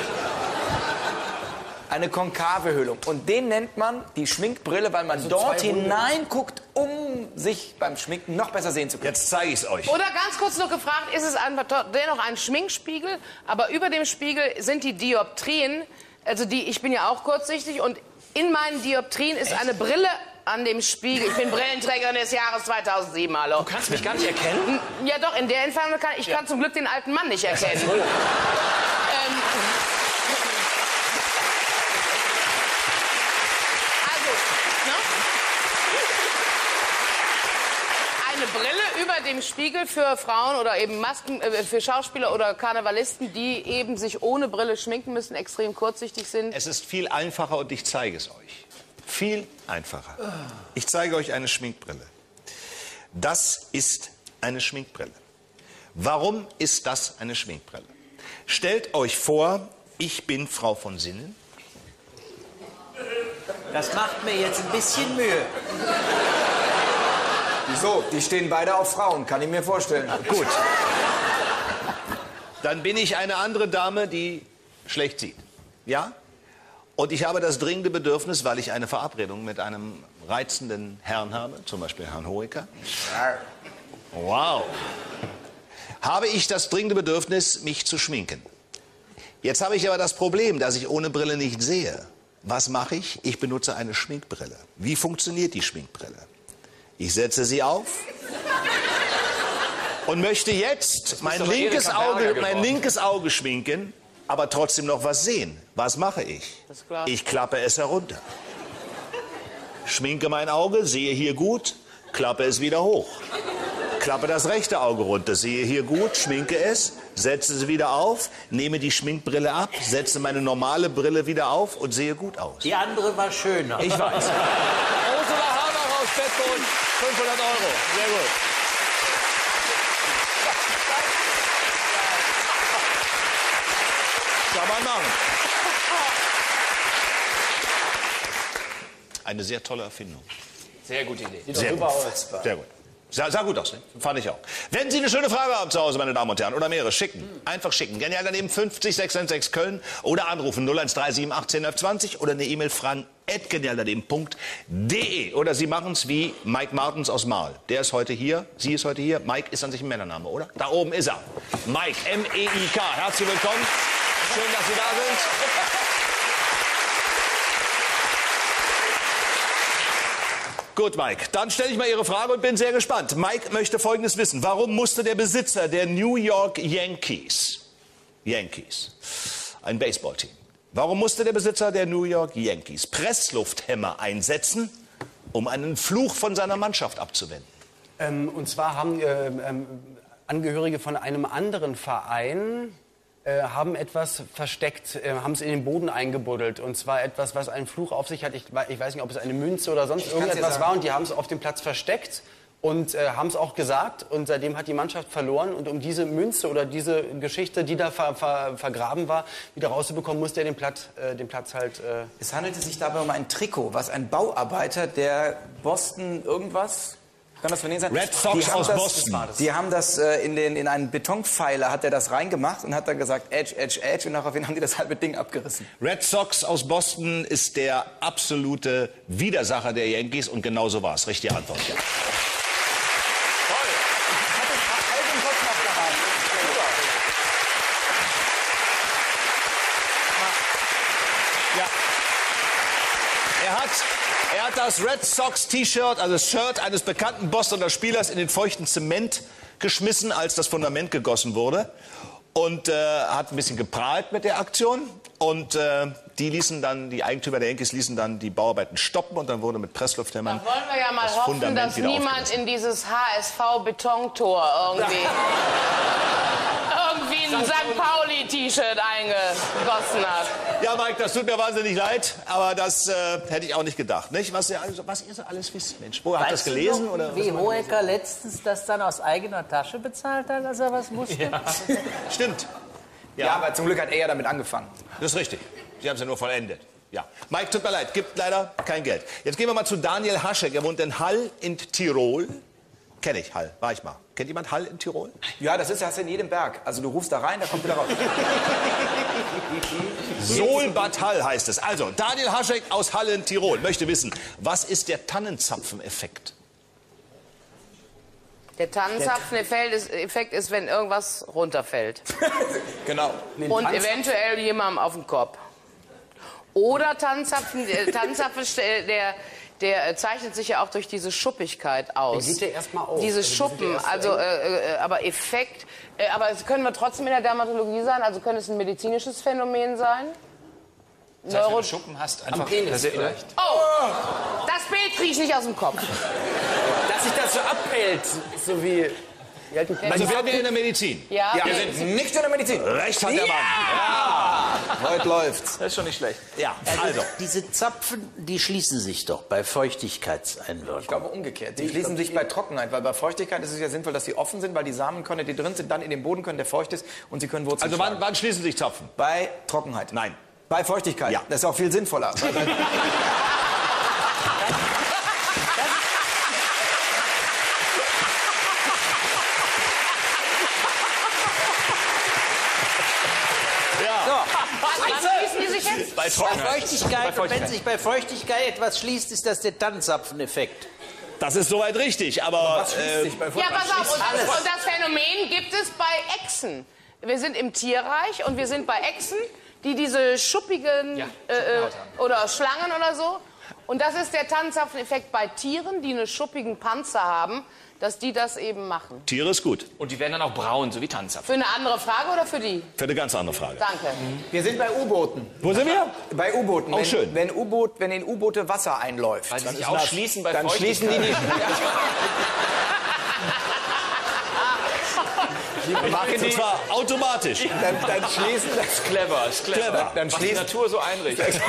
Speaker 7: Eine konkave Höhlung. Und den nennt man die Schminkbrille, weil man dort hineinguckt, um sich beim Schminken noch besser sehen zu können.
Speaker 1: Jetzt zeige ich es euch.
Speaker 5: Oder ganz kurz noch gefragt, ist es einfach dennoch ein Schminkspiegel, aber über dem Spiegel sind die Dioptrien, also die, ich bin ja auch kurzsichtig und in meinen Dioptrien ist eine Brille an dem Spiegel. Ich bin Brillenträgerin des Jahres zweitausendsieben, hallo.
Speaker 4: Du kannst mich gar nicht erkennen?
Speaker 5: Ja doch, in der Entfernung kann ich kann zum Glück den alten Mann nicht erkennen. ähm, also, ne? Eine Brille über dem Spiegel für Frauen oder eben Masken, äh, für Schauspieler oder Karnevalisten, die eben sich ohne Brille schminken müssen, extrem kurzsichtig sind.
Speaker 1: Es ist viel einfacher und ich zeige es euch. Viel einfacher. Ich zeige euch eine Schminkbrille. Das ist eine Schminkbrille. Warum ist das eine Schminkbrille? Stellt euch vor, ich bin Frau von Sinnen.
Speaker 3: Das macht mir jetzt ein bisschen Mühe.
Speaker 7: Wieso? Die stehen beide auf Frauen, kann ich mir vorstellen.
Speaker 1: Gut. dann bin ich eine andere Dame, die schlecht sieht. Ja? Und ich habe das dringende Bedürfnis, weil ich eine Verabredung mit einem reizenden Herrn habe, zum Beispiel Herrn Hoeker. Wow. Habe ich das dringende Bedürfnis, mich zu schminken. Jetzt habe ich aber das Problem, dass ich ohne Brille nicht sehe. Was mache ich? Ich benutze eine Schminkbrille. Wie funktioniert die Schminkbrille? Ich setze sie auf und möchte jetzt mein linkes Auge, mein linkes Auge schminken, aber trotzdem noch was sehen. Was mache ich? Ich klappe es herunter. Schminke mein Auge, sehe hier gut, klappe es wieder hoch. Klappe das rechte Auge runter, sehe hier gut, schminke es, setze es wieder auf, nehme die Schminkbrille ab, setze meine normale Brille wieder auf und sehe gut aus.
Speaker 3: Die andere war schöner.
Speaker 1: Ich weiß. Ursula Harbach aus Bedford, fünfhundert Euro. Sehr gut. Kann man machen. Eine sehr tolle Erfindung.
Speaker 4: Sehr gute Idee.
Speaker 1: Sehr gut. Sehr gut. Sah, sah gut aus, ne? Fand ich auch. Wenn Sie eine schöne Frage haben zu Hause, meine Damen und Herren, oder mehrere, schicken. Einfach schicken. Genial daneben fünfzig sechshundertsechzehn Köln oder anrufen null eins drei sieben achtzehn elf zwanzig oder eine E-Mail fragen at genial daneben punkt de. Oder Sie machen es wie Mike Martens aus Marl. Der ist heute hier, sie ist heute hier. Mike ist an sich ein Männername, oder? Da oben ist er. Mike, M E I K. Herzlich willkommen. Schön, dass Sie da sind. Gut, Mike, dann stelle ich mal Ihre Frage und bin sehr gespannt. Mike möchte Folgendes wissen. Warum musste der Besitzer der New York Yankees, Yankees, ein Baseballteam, warum musste der Besitzer der New York Yankees Presslufthämmer einsetzen, um einen Fluch von seiner Mannschaft abzuwenden?
Speaker 6: Ähm, und zwar haben äh, ähm, Angehörige von einem anderen Verein äh, haben etwas versteckt, äh, haben es in den Boden eingebuddelt. Und zwar etwas, was einen Fluch auf sich hat. Ich, ich weiß nicht, ob es eine Münze oder sonst irgendetwas war. Und die haben es auf dem Platz versteckt und äh, haben es auch gesagt. Und seitdem hat die Mannschaft verloren. Und um diese Münze oder diese Geschichte, die da ver, ver, vergraben war, wieder rauszubekommen, musste er den, Platz, äh, den Platz halt... Äh
Speaker 7: Es handelte sich dabei um ein Trikot, was ein Bauarbeiter der Boston irgendwas... Kann das von denen sein?
Speaker 1: Red Sox aus
Speaker 7: das,
Speaker 1: Boston.
Speaker 7: Die haben das äh, in, den, in einen Betonpfeiler, hat er das reingemacht und hat dann gesagt, Edge, Edge, Edge. Und daraufhin haben die das halbe Ding abgerissen.
Speaker 1: Red Sox aus Boston ist der absolute Widersacher der Yankees und genau so war es. Richtige Antwort, ja. Er hat, er hat das Red Sox T-Shirt, also das Shirt eines bekannten Bostoner Spielers in den feuchten Zement geschmissen, als das Fundament gegossen wurde. Und äh, hat ein bisschen geprahlt mit der Aktion. Und äh, die ließen dann, die Eigentümer der Yankees ließen dann die Bauarbeiten stoppen und dann wurde mit Presslufthämmern
Speaker 5: Da wollen wir ja mal
Speaker 1: das
Speaker 5: hoffen,
Speaker 1: Fundament
Speaker 5: dass
Speaker 1: wieder
Speaker 5: niemand
Speaker 1: aufgerissen.
Speaker 5: in dieses H S V-Betontor irgendwie, irgendwie ein Sankt Pauli-T-Shirt eingegossen hat.
Speaker 1: Ja, Mike, das tut mir wahnsinnig leid, aber das äh, hätte ich auch nicht gedacht, nicht? Was ihr, also, was ihr so alles wisst, Mensch. Wo, habt ihr das
Speaker 3: Weißt du
Speaker 1: gelesen?
Speaker 3: noch,
Speaker 1: Oder
Speaker 3: wie
Speaker 1: was
Speaker 3: Hoeker letztens das dann aus eigener Tasche bezahlt hat, als er was musste? Ja.
Speaker 1: Stimmt.
Speaker 7: Ja, aber zum Glück hat er ja damit angefangen.
Speaker 1: Das ist richtig. Sie haben es ja nur vollendet. Ja. Mike, tut mir leid, gibt leider kein Geld. Jetzt gehen wir mal zu Daniel Haschek. Er wohnt in Hall in Tirol. Kenne ich, Hall, war ich mal. Kennt jemand Hall in Tirol?
Speaker 7: Ja, das ist das in jedem Berg. Also du rufst da rein, da kommt wieder raus.
Speaker 1: Solbad Hall heißt es. Also, Daniel Haschek aus Hall in Tirol möchte wissen, was ist der Tannenzapfeneffekt?
Speaker 5: Der Tannenzapfeneffekt ist, Effekt ist, wenn irgendwas runterfällt.
Speaker 7: Genau.
Speaker 5: Und eventuell jemandem auf den Kopf. Oder Tannenzapfen, der Tannenzapfen, der, der zeichnet sich ja auch durch diese Schuppigkeit aus.
Speaker 6: Der geht ja erst mal auf.
Speaker 5: Diese
Speaker 6: Also die
Speaker 5: Schuppen,
Speaker 6: sind ja erst
Speaker 5: also, äh, äh, aber Effekt, äh, aber es können wir trotzdem in der Dermatologie sein, also könnte es ein medizinisches Phänomen sein?
Speaker 4: Das heißt, wenn du Schuppen hast, einfach...
Speaker 6: Penis
Speaker 4: das
Speaker 6: vielleicht.
Speaker 5: Oh, das Bild kriege ich nicht aus dem Kopf.
Speaker 6: Dass sich das so abhält, so wie... Die alten
Speaker 1: Also wären wir in der Medizin.
Speaker 5: Ja,
Speaker 7: Wir sind nicht in der Medizin.
Speaker 1: Recht hat der Mann.
Speaker 7: Ja! Heute läuft's.
Speaker 4: Das ist schon nicht schlecht.
Speaker 1: Ja, also.
Speaker 3: Diese Zapfen, die schließen sich doch bei Feuchtigkeitseinwirkung.
Speaker 7: Ich glaube umgekehrt. Die schließen sich bei Trockenheit, weil bei Feuchtigkeit ist es ja sinnvoll, dass sie offen sind, weil die Samenkörner, die drin sind, dann in den Boden können, der feucht ist und sie können Wurzeln
Speaker 1: Also wann,
Speaker 7: schlagen.
Speaker 1: wann schließen sich Zapfen?
Speaker 7: Bei Trockenheit.
Speaker 1: Nein.
Speaker 7: Bei Feuchtigkeit.
Speaker 1: Ja.
Speaker 7: Das ist auch viel sinnvoller.
Speaker 4: bei Trockenheit.
Speaker 3: Feuchtigkeit,
Speaker 4: Bei
Speaker 3: und wenn sich bei Feuchtigkeit etwas schließt, ist das der Tannenzapfeneffekt.
Speaker 1: Das ist soweit richtig, aber äh,
Speaker 5: Ja, pass auf, und das, und das Phänomen gibt es bei Echsen. Wir sind im Tierreich und wir sind bei Echsen, die diese schuppigen
Speaker 4: Ja,
Speaker 5: äh, äh, oder Schlangen oder so. Und das ist der Tannenzapfeneffekt bei Tieren, die einen schuppigen Panzer haben, dass die das eben machen.
Speaker 1: Tiere ist gut.
Speaker 4: Und die werden dann auch braun, so wie Tannenzapfen.
Speaker 5: Für eine andere Frage oder für die?
Speaker 1: Für eine ganz andere Frage.
Speaker 5: Danke.
Speaker 7: Wir sind bei U-Booten.
Speaker 1: Wo sind wir?
Speaker 7: Bei U-Booten.
Speaker 1: Auch
Speaker 7: wenn,
Speaker 1: schön.
Speaker 7: Wenn U-Boot, wenn in U-Boote Wasser einläuft,
Speaker 4: Weil sie
Speaker 7: dann,
Speaker 4: sich auch schließen bei
Speaker 7: dann schließen die die. Die machen
Speaker 1: Und
Speaker 7: die,
Speaker 1: zwar automatisch.
Speaker 7: dann, dann schließen das.
Speaker 4: Ist clever, ist clever.
Speaker 1: Clever.
Speaker 7: Dann
Speaker 4: Was die
Speaker 7: schließen.
Speaker 4: Natur so einrichtet.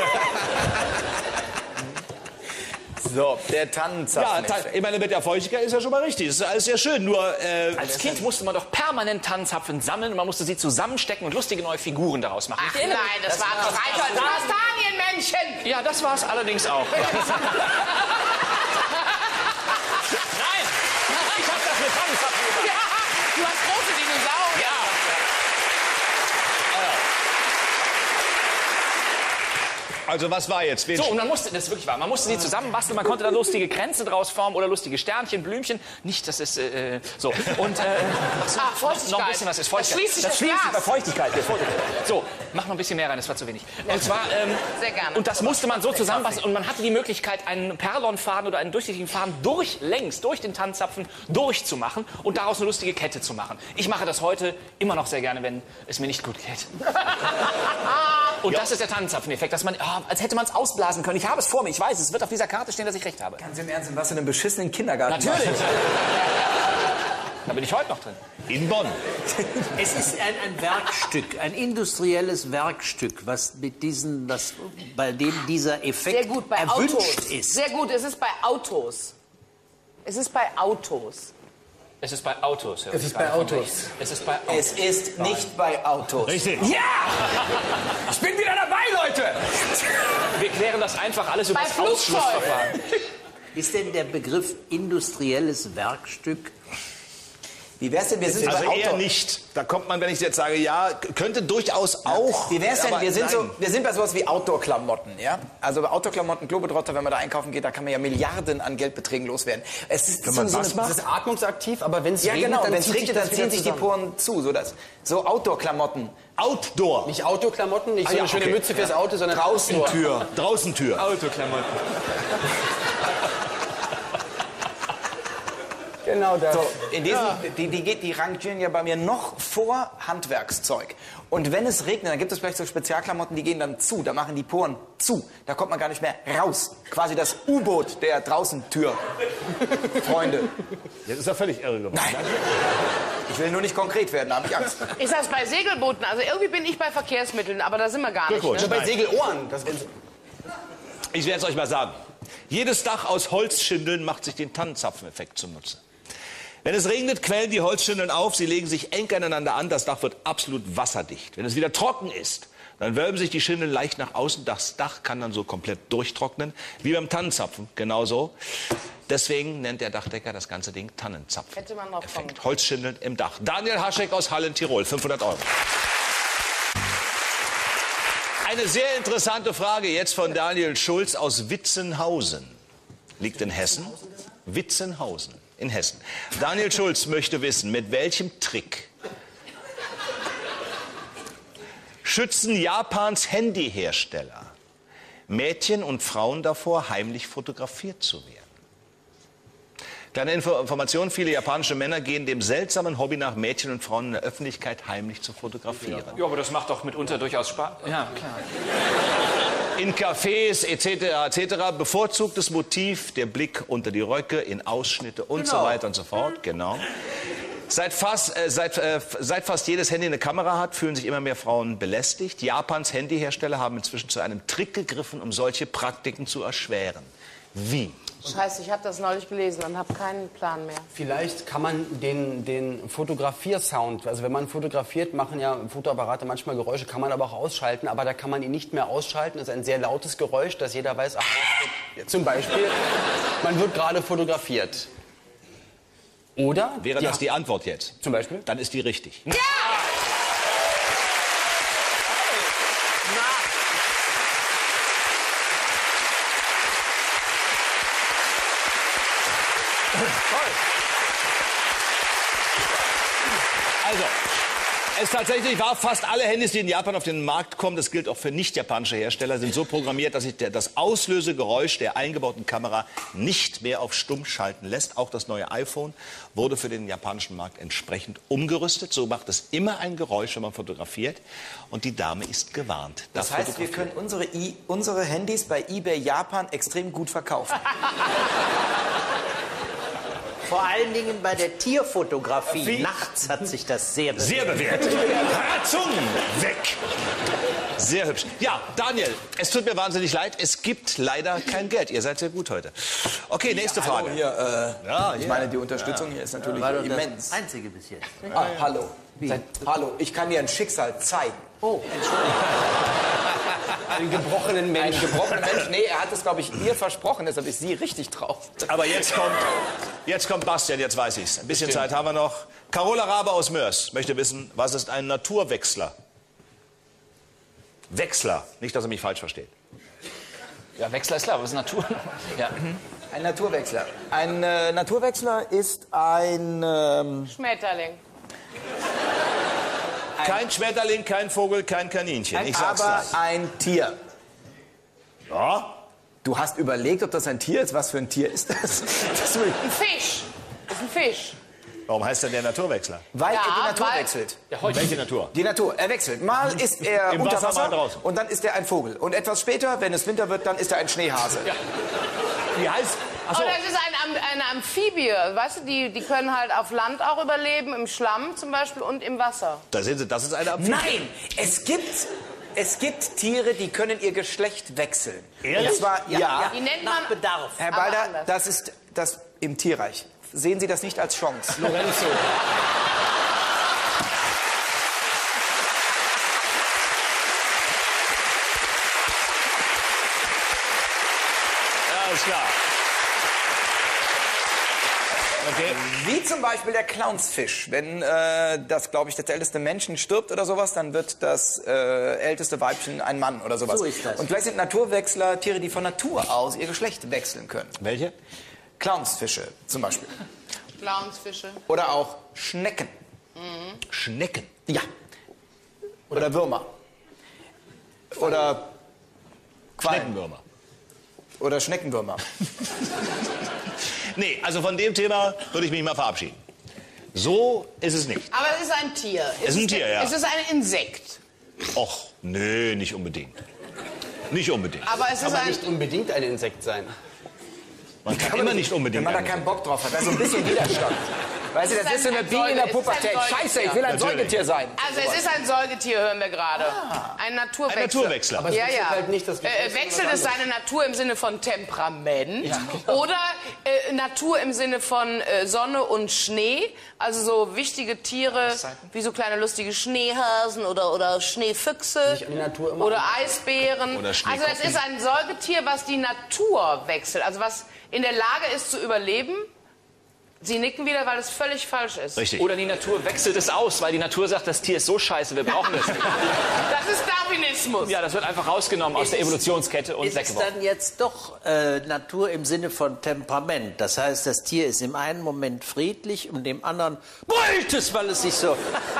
Speaker 7: So, der
Speaker 1: Ja,
Speaker 7: Tannenzapfen.
Speaker 1: ta- ich meine, mit der Feuchtigkeit ist ja schon mal richtig. Das ist alles sehr schön. Nur, äh,
Speaker 4: Als Kind musste man doch permanent Tannenzapfen sammeln und man musste sie zusammenstecken und lustige neue Figuren daraus machen.
Speaker 5: Ach nein, das, war doch Reinhold Kastanienmännchen.
Speaker 4: Ja, das war es allerdings auch. Ja. Nein, ich hab das mit Tannenzapfen gemacht.
Speaker 5: Ja, du hast große Dinosaurier.
Speaker 4: Ja.
Speaker 1: also was war jetzt? Wen
Speaker 4: So, und man musste, das ist wirklich wahr, man musste sie zusammenbasteln, man konnte da lustige Kränze draus formen oder lustige Sternchen, Blümchen. Nicht, das ist, äh, so. Und, äh,
Speaker 5: Ah, Feuchtigkeit.
Speaker 4: noch ein bisschen was ist Feuchtigkeit.
Speaker 5: Das schließt sich
Speaker 4: das
Speaker 5: das
Speaker 4: schließt sich bei
Speaker 5: Glas.
Speaker 4: Feuchtigkeit. Der Feuchtigkeit. So, mach noch ein bisschen mehr rein, das war zu wenig. Und zwar, ähm,
Speaker 5: Sehr gerne.
Speaker 4: und das musste man so zusammenbasteln und man hatte die Möglichkeit, einen Perlonfaden oder einen durchsichtigen Faden durch, längs, durch den Tannenzapfen durchzumachen und daraus eine lustige Kette zu machen. Ich mache das heute immer noch sehr gerne, wenn es mir nicht gut geht. Und das ist der Tannenzapfeneffekt, dass man, oh, als hätte man es ausblasen können. Ich habe es vor mir, ich weiß, es wird auf dieser Karte stehen, dass ich recht habe.
Speaker 7: Ganz im Ernst, in was in einem beschissenen Kindergarten?
Speaker 4: Natürlich. Da bin ich heute noch drin.
Speaker 1: In Bonn.
Speaker 3: Es ist ein, ein Werkstück, ein industrielles Werkstück, was mit diesen, was, bei dem dieser Effekt
Speaker 5: Sehr gut bei
Speaker 3: erwünscht
Speaker 5: Autos.
Speaker 3: ist.
Speaker 5: Sehr gut, es ist bei Autos. Es ist bei Autos.
Speaker 4: Es ist bei Autos.
Speaker 7: Es ist bei Autos.
Speaker 4: Es ist bei Autos.
Speaker 7: Es ist nicht bei Autos.
Speaker 1: Richtig.
Speaker 7: Ja! Ich bin wieder dabei, Leute!
Speaker 4: Wir klären das einfach alles über
Speaker 5: Bei
Speaker 4: das
Speaker 5: Flugzeugen.
Speaker 4: Ausschlussverfahren.
Speaker 3: Ist denn der Begriff industrielles Werkstück?
Speaker 7: Wie wär's denn, wir sind
Speaker 1: Also
Speaker 7: bei
Speaker 1: eher
Speaker 7: Auto.
Speaker 1: nicht. Da kommt man, wenn ich jetzt sage, ja, könnte durchaus auch.
Speaker 7: Wie wär's denn,
Speaker 1: aber
Speaker 7: wir sind,
Speaker 1: nein.
Speaker 7: so, wir sind bei sowas wie Outdoor-Klamotten, ja? Also bei Outdoor-Klamotten, Globetrotter, wenn man da einkaufen geht, da kann man ja Milliarden an Geldbeträgen loswerden. Es ist
Speaker 1: Wenn man
Speaker 7: so
Speaker 1: was
Speaker 7: eine,
Speaker 1: macht?
Speaker 6: Das ist atmungsaktiv, aber wenn es
Speaker 7: Ja,
Speaker 6: regnet,
Speaker 7: genau,
Speaker 6: dann
Speaker 7: wenn es
Speaker 6: zieht sich
Speaker 7: regnet,
Speaker 6: das
Speaker 7: dann
Speaker 6: wieder
Speaker 7: ziehen sich die
Speaker 6: zusammen.
Speaker 7: Poren zu. So, das, so Outdoor-Klamotten.
Speaker 1: Outdoor.
Speaker 6: Nicht Autoklamotten, nicht so
Speaker 1: ja,
Speaker 6: eine schöne
Speaker 1: okay.
Speaker 6: Mütze fürs Auto, sondern Outdoor.
Speaker 1: Außentür. Draußentür.
Speaker 4: Autoklamotten.
Speaker 6: Genau das.
Speaker 7: So, in diesen, die, die, geht- die rangieren ja bei mir noch vor Handwerkszeug. Und wenn es regnet, dann gibt es vielleicht so Spezialklamotten, die gehen dann zu. Da machen die Poren zu. Da kommt man gar nicht mehr raus. Quasi das U-Boot der Draußentür. Freunde.
Speaker 1: Jetzt ist er völlig irre geworden.
Speaker 7: Nein. Ich will nur nicht konkret werden, da habe ich Angst.
Speaker 5: Ist das bei Segelbooten? Also irgendwie bin ich bei Verkehrsmitteln, aber da sind wir gar nicht.
Speaker 1: Glückwunsch.
Speaker 5: Ne?
Speaker 6: Bei Segelohren. Das
Speaker 1: Ich werde es euch mal sagen. Jedes Dach aus Holzschindeln macht sich den Tannenzapfeneffekt zunutze. Wenn es regnet, quellen die Holzschindeln auf, sie legen sich eng aneinander an, das Dach wird absolut wasserdicht. Wenn es wieder trocken ist, dann wölben sich die Schindeln leicht nach außen, das Dach kann dann so komplett durchtrocknen, wie beim Tannenzapfen, genauso. Deswegen nennt der Dachdecker das ganze Ding Tannenzapfen.
Speaker 5: Hätte man noch kommen
Speaker 1: Effekt. Holzschindeln im Dach. Daniel Haschek aus Hallen, Tirol, fünfhundert Euro. Eine sehr interessante Frage jetzt von Daniel Schulz aus Witzenhausen. Liegt in Hessen. Witzenhausen in Hessen. Daniel Schulz möchte wissen, mit welchem Trick schützen Japans Handyhersteller Mädchen und Frauen davor, heimlich fotografiert zu werden. Kleine Info Information, viele japanische Männer gehen dem seltsamen Hobby nach, Mädchen und Frauen in der Öffentlichkeit heimlich zu fotografieren.
Speaker 4: Ja, aber das macht doch mitunter durchaus Spaß. Ja, klar.
Speaker 1: In Cafés et cetera et cetera bevorzugtes Motiv der Blick unter die Röcke, in Ausschnitte und so weiter und so fort. Genau. Seit fast, äh, seit, äh, seit fast jedes Handy eine Kamera hat, fühlen sich immer mehr Frauen belästigt. Japans Handyhersteller haben inzwischen zu einem Trick gegriffen, um solche Praktiken zu erschweren. Wie?
Speaker 5: Scheiße, ich habe das neulich gelesen und habe keinen Plan mehr.
Speaker 6: Vielleicht kann man den, den Fotografiersound, also wenn man fotografiert, machen ja Fotoapparate manchmal Geräusche, kann man aber auch ausschalten, aber da kann man ihn nicht mehr ausschalten. Das ist ein sehr lautes Geräusch, dass jeder weiß, ach, zum Beispiel, man wird gerade fotografiert. Oder?
Speaker 1: Wäre
Speaker 6: Ja.
Speaker 1: das die Antwort jetzt?
Speaker 6: Zum Beispiel?
Speaker 1: Dann ist die richtig.
Speaker 5: Ja!
Speaker 1: Also, es tatsächlich war, fast alle Handys, die in Japan auf den Markt kommen, das gilt auch für nicht-japanische Hersteller, sind so programmiert, dass sich der, das Auslösegeräusch der eingebauten Kamera nicht mehr auf Stumm schalten lässt. Auch das neue iPhone wurde für den japanischen Markt entsprechend umgerüstet. So macht es immer ein Geräusch, wenn man fotografiert. Und die Dame ist gewarnt.
Speaker 7: Das heißt, wir können unsere, I unsere Handys bei eBay Japan extrem gut verkaufen.
Speaker 3: Vor allen bei der Tierfotografie.
Speaker 1: Wie?
Speaker 3: Nachts hat sich das sehr bewährt.
Speaker 1: Sehr bewährt. Herzung weg. Sehr hübsch. Ja, Daniel, es tut mir wahnsinnig leid. Es gibt leider kein Geld. Ihr seid sehr gut heute. Okay, nächste
Speaker 7: Hallo,
Speaker 1: Frage.
Speaker 7: hier, äh,
Speaker 1: Ja,
Speaker 7: ich
Speaker 1: ja.
Speaker 7: meine, die Unterstützung hier ist natürlich
Speaker 3: War doch
Speaker 7: immens.
Speaker 3: das einzige bis jetzt.
Speaker 7: Ah, hallo. Seit, hallo, ich kann dir ein Schicksal zeigen.
Speaker 3: Oh, Entschuldigung.
Speaker 6: Einen gebrochenen
Speaker 7: Ein
Speaker 6: Menschen.
Speaker 7: gebrochener Mensch. Nee, er hat es, glaube ich, ihr versprochen, deshalb ist sie richtig drauf.
Speaker 1: Aber jetzt kommt, jetzt kommt Bastian, jetzt weiß ich's. Ein bisschen Zeit haben wir noch. Carola Rabe aus Mörs möchte wissen, was ist ein Naturwechsler? Wechsler, nicht, dass er mich falsch versteht.
Speaker 4: Ja, Wechsler ist klar, aber das ist Natur. Ja.
Speaker 7: Ein Naturwechsler. Ein äh, Naturwechsler ist ein... Ähm,
Speaker 5: Schmetterling.
Speaker 1: Kein Schmetterling, kein Vogel, kein Kaninchen. Ich sag's
Speaker 7: aber
Speaker 1: gleich.
Speaker 7: ein Tier.
Speaker 1: Ja?
Speaker 7: Du hast überlegt, ob das ein Tier ist? Was für ein Tier ist das? das will-
Speaker 5: Ein Fisch. Das ist ein Fisch.
Speaker 1: Warum heißt denn der Naturwechsler?
Speaker 7: weil
Speaker 5: Ja,
Speaker 7: er die Natur
Speaker 5: weil-
Speaker 7: wechselt.
Speaker 1: Welche Natur?
Speaker 7: Die Natur, er wechselt. Mal ist er
Speaker 1: Im
Speaker 7: unter
Speaker 1: Wasser,
Speaker 7: Wasser
Speaker 1: mal draußen.
Speaker 7: und dann ist er ein Vogel. Und etwas später, wenn es Winter wird, dann ist er ein Schneehase.
Speaker 1: Wie heißt? Achso,
Speaker 5: Oh, das ist ein, Am- eine Amphibie. Weißt du, die, die können halt auf Land auch überleben, im Schlamm zum Beispiel und im Wasser.
Speaker 1: da sehen Sie, das ist eine Amphibie.
Speaker 7: Nein, es gibt, es gibt Tiere, die können ihr Geschlecht wechseln.
Speaker 1: Ehrlich?
Speaker 7: Und zwar, ja,
Speaker 5: Die nennt
Speaker 3: Nach
Speaker 5: man
Speaker 3: Bedarf.
Speaker 7: Herr
Speaker 5: aber
Speaker 7: Balder,
Speaker 5: anders.
Speaker 7: das ist das im Tierreich. Sehen Sie das nicht als Chance?
Speaker 6: Lorenzo.
Speaker 1: Ja, ist klar. Okay.
Speaker 7: Wie zum Beispiel der Clownsfisch. Wenn äh, das, glaube ich, das älteste Männchen stirbt oder sowas, dann wird das äh, älteste Weibchen ein Mann oder sowas.
Speaker 3: So ist das.
Speaker 7: Und vielleicht sind Naturwechsler Tiere, die von Natur aus ihr Geschlecht wechseln können.
Speaker 1: Welche?
Speaker 7: Clownsfische zum Beispiel.
Speaker 5: Clownsfische.
Speaker 7: Oder auch Schnecken.
Speaker 1: Schnecken.
Speaker 7: Ja. Oder Würmer. Oder Quallen.
Speaker 1: Schneckenwürmer.
Speaker 7: Oder Schneckenwürmer.
Speaker 1: Nee, also von dem Thema würde ich mich mal verabschieden. So ist es nicht.
Speaker 5: Aber es ist ein Tier.
Speaker 1: Es ist ein Tier, ja.
Speaker 5: Es ist ein Insekt.
Speaker 1: Och, nee, nicht unbedingt. Nicht unbedingt.
Speaker 5: Aber es ist
Speaker 6: Aber
Speaker 5: ein...
Speaker 6: nicht unbedingt ein Insekt sein.
Speaker 1: Man kann immer nicht unbedingt.
Speaker 7: Wenn man da
Speaker 1: ein-
Speaker 7: keinen Bock drauf hat, da ist so ein bisschen Widerstand. Weißt du, das
Speaker 5: Es ist
Speaker 7: ist so eine
Speaker 5: ein
Speaker 7: Biene in der
Speaker 5: Säuge- es ist ein
Speaker 7: Pubertät.
Speaker 5: Säugetier.
Speaker 7: Scheiße, ich will ein
Speaker 1: Natürlich.
Speaker 7: Säugetier sein.
Speaker 5: Also es ist ein Säugetier, hören wir gerade. Ein Naturwechsler.
Speaker 1: Ein Naturwechsler.
Speaker 6: Aber es
Speaker 5: Ja,
Speaker 6: wechselt
Speaker 5: ja.
Speaker 6: halt nicht das Geschlecht,
Speaker 5: äh, wechselt es seine Natur im Sinne von Temperament oder äh, Natur im Sinne von äh, Sonne und Schnee, also so wichtige Tiere wie so kleine lustige Schneehasen oder, oder Schneefüchse
Speaker 6: Sich an die Natur immer
Speaker 5: oder Eisbären.
Speaker 1: Oder
Speaker 5: Also das
Speaker 1: Schneekoppen.
Speaker 5: ist ein Säugetier, was die Natur wechselt, also was in der Lage ist zu überleben. Sie nicken wieder, weil es völlig falsch ist.
Speaker 1: Richtig.
Speaker 4: Oder die Natur wechselt es aus, weil die Natur sagt, das Tier ist so scheiße, wir brauchen es nicht.
Speaker 5: Das ist Darwinismus.
Speaker 4: Ja, das wird einfach rausgenommen aus der Evolutionskette und
Speaker 3: Ist es
Speaker 4: weggeworfen.
Speaker 3: dann jetzt doch äh, Natur im Sinne von Temperament? Das heißt, das Tier ist im einen Moment friedlich und im anderen brüllt es, weil es sich so...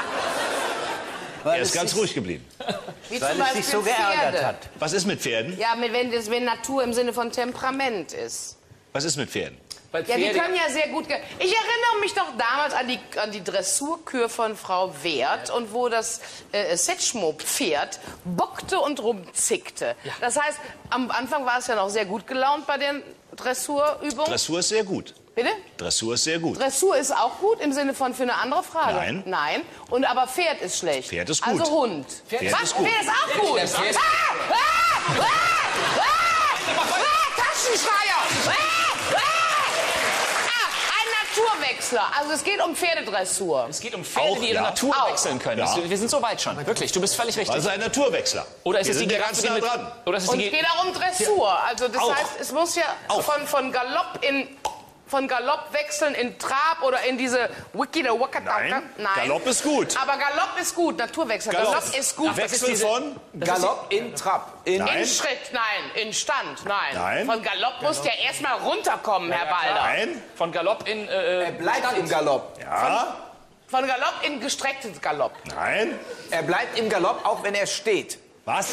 Speaker 3: weil
Speaker 1: Er ist
Speaker 3: es
Speaker 1: ganz
Speaker 3: sich,
Speaker 1: ruhig geblieben.
Speaker 5: Wie
Speaker 3: Weil
Speaker 5: zum
Speaker 3: es sich so
Speaker 5: Beispiel
Speaker 3: geärgert
Speaker 5: Pferde.
Speaker 3: hat.
Speaker 1: Was ist mit Pferden?
Speaker 5: Ja, mit- wenn, das, wenn Natur im Sinne von Temperament ist.
Speaker 1: Was ist mit Pferden?
Speaker 4: Weil
Speaker 5: Ja, die
Speaker 4: Pferde-
Speaker 5: können ja sehr gut... ge- Ich erinnere mich doch damals an die, an die Dressurkür von Frau Wert und wo das äh, Setschmo-Pferd bockte und rumzickte. Das heißt, am Anfang war es ja noch sehr gut gelaunt bei den Dressurübungen.
Speaker 1: Dressur ist sehr gut.
Speaker 5: Bitte?
Speaker 1: Dressur ist sehr gut.
Speaker 5: Dressur ist auch gut im Sinne von für eine andere Frage.
Speaker 1: Nein.
Speaker 5: Nein. Und aber Pferd ist schlecht.
Speaker 1: Pferd ist gut.
Speaker 5: Also Hund.
Speaker 1: Pferd
Speaker 5: Was?
Speaker 1: ist gut.
Speaker 5: Pferd ist auch gut.
Speaker 7: Das Pferd-
Speaker 5: Ah! Ah! Ah! Ah! Ah! Taschenschreier! Ah! Ah! Ah! Ein Naturwechsler. Also es geht um Pferdedressur.
Speaker 4: Es geht um Pferde,
Speaker 1: Auch,
Speaker 4: die ihre
Speaker 1: ja.
Speaker 4: Natur
Speaker 5: Auch.
Speaker 4: wechseln können.
Speaker 1: Ja.
Speaker 4: Das, wir sind so weit schon. Wirklich, du bist völlig richtig.
Speaker 1: Also ein Naturwechsler.
Speaker 4: Oder ist
Speaker 1: Wir
Speaker 4: es die
Speaker 1: sind ja
Speaker 4: Giraffe,
Speaker 1: ganz
Speaker 4: die
Speaker 1: nah
Speaker 4: mit...
Speaker 1: dran.
Speaker 4: Oder ist es
Speaker 5: Und
Speaker 4: die
Speaker 5: es geht auch um Dressur. Also das
Speaker 1: Auch.
Speaker 5: heißt, es muss ja
Speaker 1: Auch.
Speaker 5: von, von Galopp in... Von Galopp wechseln in Trab oder in diese Wiki der Wakataka.
Speaker 1: Nein, Galopp ist gut.
Speaker 5: Aber Galopp ist gut, Naturwechsel.
Speaker 1: Galopp.
Speaker 5: Galopp, ist gut.
Speaker 1: Wechsel von?
Speaker 7: Galopp in Trab. In
Speaker 1: Nein.
Speaker 5: In Schritt, nein. In Stand, nein.
Speaker 1: Nein.
Speaker 5: Von Galopp musst du ja erstmal runterkommen, Herr Balder.
Speaker 1: Nein.
Speaker 4: Von Galopp in... Äh,
Speaker 7: er bleibt im Galopp.
Speaker 1: Ja.
Speaker 5: Von Galopp in gestrecktes Galopp.
Speaker 1: Nein.
Speaker 7: Er bleibt im Galopp, auch wenn er steht.
Speaker 1: Was?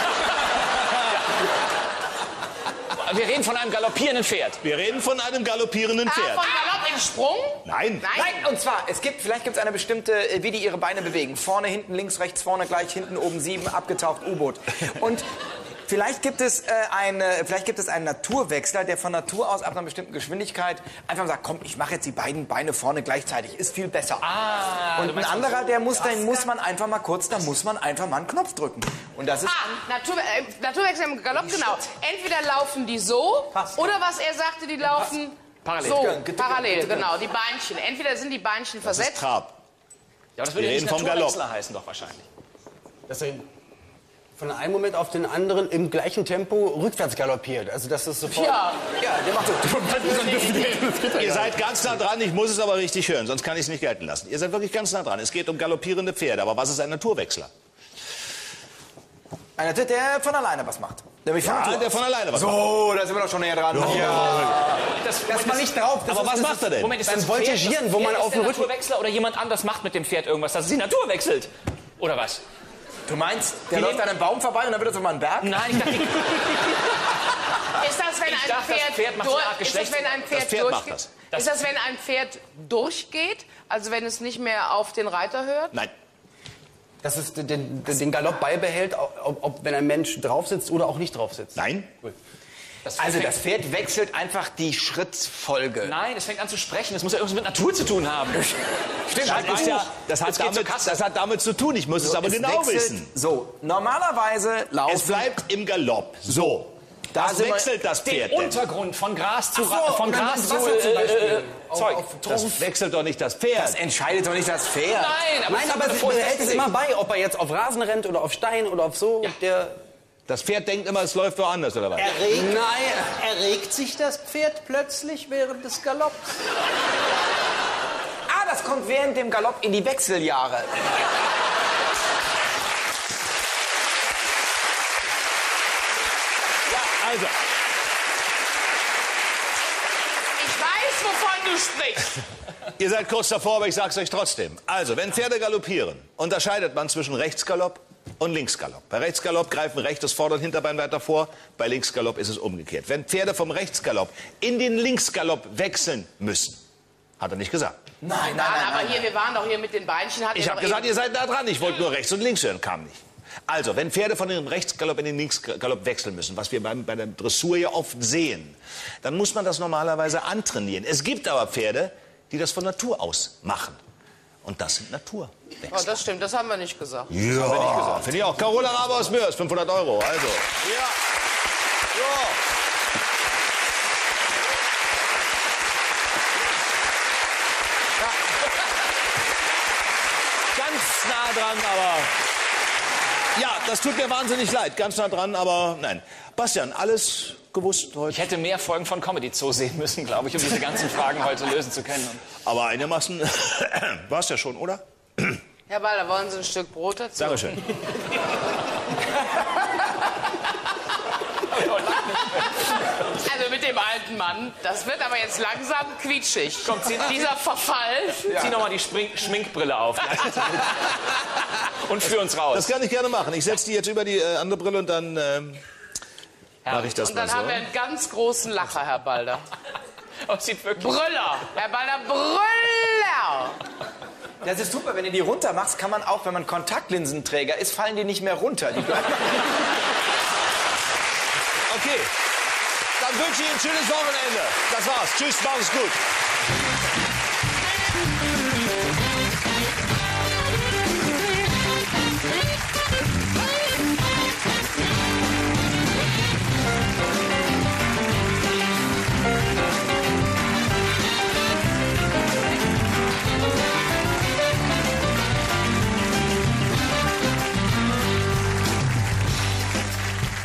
Speaker 4: Wir reden von einem galoppierenden Pferd.
Speaker 1: Wir reden von einem galoppierenden
Speaker 5: Ah,
Speaker 1: Pferd.
Speaker 5: von Galopp in Sprung?
Speaker 1: Nein.
Speaker 5: Nein.
Speaker 7: Nein, und zwar, es gibt, vielleicht gibt es eine bestimmte, äh, wie die ihre Beine bewegen. Vorne, hinten, links, rechts, vorne, gleich, hinten, oben, sieben, abgetaucht, U-Boot. Und vielleicht gibt es äh, eine, vielleicht gibt es einen Naturwechsler, der von Natur aus ab einer bestimmten Geschwindigkeit einfach sagt, komm, ich mache jetzt die beiden Beine vorne gleichzeitig, ist viel besser.
Speaker 4: Ah,
Speaker 7: und ein anderer, der muss, den muss man einfach mal kurz, da muss man einfach mal einen Knopf drücken. Und das ist
Speaker 5: Ah, Natur, äh, Naturwechsel im Galopp, genau. Entweder laufen die so, oder was er sagte, die laufen
Speaker 4: Parallel.
Speaker 5: so,
Speaker 7: Ge- ge-
Speaker 5: parallel,
Speaker 7: ge- ge-
Speaker 5: genau, die Beinchen. Entweder sind die Beinchen
Speaker 1: Das ist
Speaker 5: versetzt.
Speaker 1: Trab.
Speaker 4: Ja, aber das würde
Speaker 1: Wir
Speaker 4: ja nicht
Speaker 1: reden vom
Speaker 4: Naturwechsler
Speaker 1: Galopp.
Speaker 4: heißen doch wahrscheinlich.
Speaker 6: Dass er von einem Moment auf den anderen im gleichen Tempo rückwärts galoppiert. Also das ist sofort...
Speaker 5: Ja,
Speaker 7: ja, der macht so.
Speaker 1: Ihr seid ganz nah dran, ich muss es aber richtig hören, sonst kann ich es nicht gelten lassen. Ihr seid wirklich ganz nah dran. Es geht um galoppierende Pferde. Aber was ist ein Naturwechsler?
Speaker 7: Einer, der von alleine was macht. Nämlich von
Speaker 1: Ja,
Speaker 7: Natur
Speaker 1: der
Speaker 7: aus.
Speaker 1: von alleine was macht.
Speaker 7: So, da sind wir doch schon näher dran. Ja.
Speaker 4: Das,
Speaker 6: Lass mal nicht drauf. Das
Speaker 1: Aber
Speaker 6: ist,
Speaker 1: was
Speaker 6: das
Speaker 1: macht er denn?
Speaker 4: Moment, ist
Speaker 6: Beim
Speaker 4: das Pferd,
Speaker 6: Voltigieren,
Speaker 4: das
Speaker 6: wo man
Speaker 4: Pferd
Speaker 6: auf
Speaker 4: ist
Speaker 6: dem
Speaker 4: der
Speaker 6: Rücken-
Speaker 4: Naturwechsler oder jemand anders macht mit dem Pferd irgendwas, dass es die Natur wechselt? Oder was?
Speaker 7: Du meinst, der
Speaker 4: Wie
Speaker 7: läuft
Speaker 4: nehmen-
Speaker 7: an einem Baum vorbei und dann wird das auf einen Berg?
Speaker 4: Nein, ich dachte,
Speaker 5: ist das, wenn
Speaker 4: Ich
Speaker 5: ein
Speaker 4: dachte, das
Speaker 5: Pferd,
Speaker 4: Pferd macht so eine Art
Speaker 5: durch, ist das, wenn ein Pferd,
Speaker 1: Das Pferd macht
Speaker 5: durchgeht?
Speaker 1: das.
Speaker 4: Das-
Speaker 5: Ist das, wenn ein Pferd durchgeht? Also wenn es nicht mehr auf den Reiter hört?
Speaker 1: Nein.
Speaker 6: dass es den, den, den Galopp beibehält, ob, ob wenn ein Mensch drauf sitzt oder auch nicht drauf sitzt.
Speaker 1: Nein.
Speaker 4: das
Speaker 7: Also
Speaker 4: fängt-
Speaker 7: das Pferd wechselt einfach die Schrittfolge.
Speaker 4: Nein, es fängt an zu sprechen. Das muss ja irgendwas mit Natur zu tun haben.
Speaker 7: Stimmt,
Speaker 1: Das, ist ja, das, hat
Speaker 4: Jetzt geht zur
Speaker 1: damit,
Speaker 4: Kasse.
Speaker 1: das hat damit zu tun. Ich muss es aber
Speaker 7: Es
Speaker 1: genau
Speaker 7: wechselt-
Speaker 1: wissen.
Speaker 7: So, normalerweise laufen...
Speaker 1: Es bleibt im Galopp. So.
Speaker 7: Da
Speaker 1: Was
Speaker 7: sind wir-
Speaker 1: wechselt das
Speaker 4: Den
Speaker 1: Pferd denn?
Speaker 4: Untergrund von Gras zu
Speaker 6: Ach so,
Speaker 4: Ra- von
Speaker 6: und dann
Speaker 4: Gras
Speaker 6: das
Speaker 4: zu
Speaker 6: Wasser zum
Speaker 4: äh,
Speaker 6: Beispiel.
Speaker 4: äh,
Speaker 6: Auf-
Speaker 4: Zeug.
Speaker 6: auf
Speaker 1: Das wechselt doch nicht das
Speaker 7: Das
Speaker 1: Pferd.
Speaker 7: entscheidet doch nicht das Pferd.
Speaker 4: Nein, aber,
Speaker 6: Nein,
Speaker 4: das
Speaker 6: aber
Speaker 4: ist
Speaker 6: es
Speaker 4: davor
Speaker 6: behält es
Speaker 4: festgelegt.
Speaker 6: immer bei, ob er jetzt auf Rasen rennt oder auf Stein oder auf so.
Speaker 4: Ja.
Speaker 6: Der
Speaker 1: Das Pferd denkt immer, es läuft woanders, oder was?
Speaker 3: Erregt,
Speaker 6: Nein.
Speaker 3: erregt sich das Pferd plötzlich während des Galopps?
Speaker 7: Ah, das kommt während dem Galopp in die Wechseljahre.
Speaker 1: Also,
Speaker 5: Ich weiß, wovon du sprichst.
Speaker 1: ihr seid kurz davor, aber ich sag's euch trotzdem. Also, wenn Pferde galoppieren, unterscheidet man zwischen Rechtsgalopp und Linksgalopp. Bei Rechtsgalopp greifen rechtes Vorder- und Hinterbein weiter vor, bei Linksgalopp ist es umgekehrt. Wenn Pferde vom Rechtsgalopp in den Linksgalopp wechseln müssen, hat er nicht gesagt.
Speaker 7: Nein, nein,
Speaker 5: Nein,
Speaker 7: nein.
Speaker 5: aber
Speaker 7: nein.
Speaker 5: hier, wir waren doch hier mit den Beinchen. Hat
Speaker 1: Ich
Speaker 5: er
Speaker 1: habe
Speaker 5: doch
Speaker 1: gesagt,
Speaker 5: eben-
Speaker 1: ihr seid nah dran. Ich wollte nur rechts und links hören, kam nicht. Also, wenn Pferde von dem Rechtsgalopp in den Linksgalopp wechseln müssen, was wir beim, bei der Dressur ja oft sehen, dann muss man das normalerweise antrainieren. Es gibt aber Pferde, die das von Natur aus machen. Und das sind
Speaker 5: Oh,
Speaker 1: Naturwechsler.
Speaker 5: das stimmt, das haben wir nicht gesagt.
Speaker 1: Ja, finde ich auch. Carola Rabe aus Mörs, fünfhundert Euro. Also, ja. So. Ganz nah dran, aber... Ja, das tut mir wahnsinnig leid. Ganz nah dran, aber nein. Bastian, alles gewusst
Speaker 4: Ich
Speaker 1: heute?
Speaker 4: hätte mehr Folgen von Comedy Zoo sehen müssen, glaube ich, um diese ganzen Fragen heute lösen zu können.
Speaker 1: Aber einigermaßen war es ja schon, oder?
Speaker 5: Herr Balder, wollen Sie ein Stück Brot dazu?
Speaker 1: Dankeschön.
Speaker 5: Also mit dem alten Mann, das wird aber jetzt langsam quietschig.
Speaker 4: Komm, zieh-
Speaker 5: Dieser Verfall.
Speaker 4: Zieh noch mal die Spring Schminkbrille auf. Und führ uns raus.
Speaker 1: Das kann ich gerne machen. Ich setze die jetzt über die äh, andere Brille und dann ähm, mache ich das
Speaker 5: Und
Speaker 1: mal
Speaker 5: dann
Speaker 1: so.
Speaker 5: haben wir einen ganz großen Lacher, Herr Balder.
Speaker 4: Oh, sieht wirklich...
Speaker 5: Brüller. Herr Balder, Brüller.
Speaker 7: Das ist super, wenn du die runter machst, kann man auch, wenn man Kontaktlinsenträger ist, fallen die nicht mehr runter. Die bleiben
Speaker 1: Okay. Dann wünsche ich Ihnen ein schönes Wochenende. Das war's. Tschüss, macht's gut.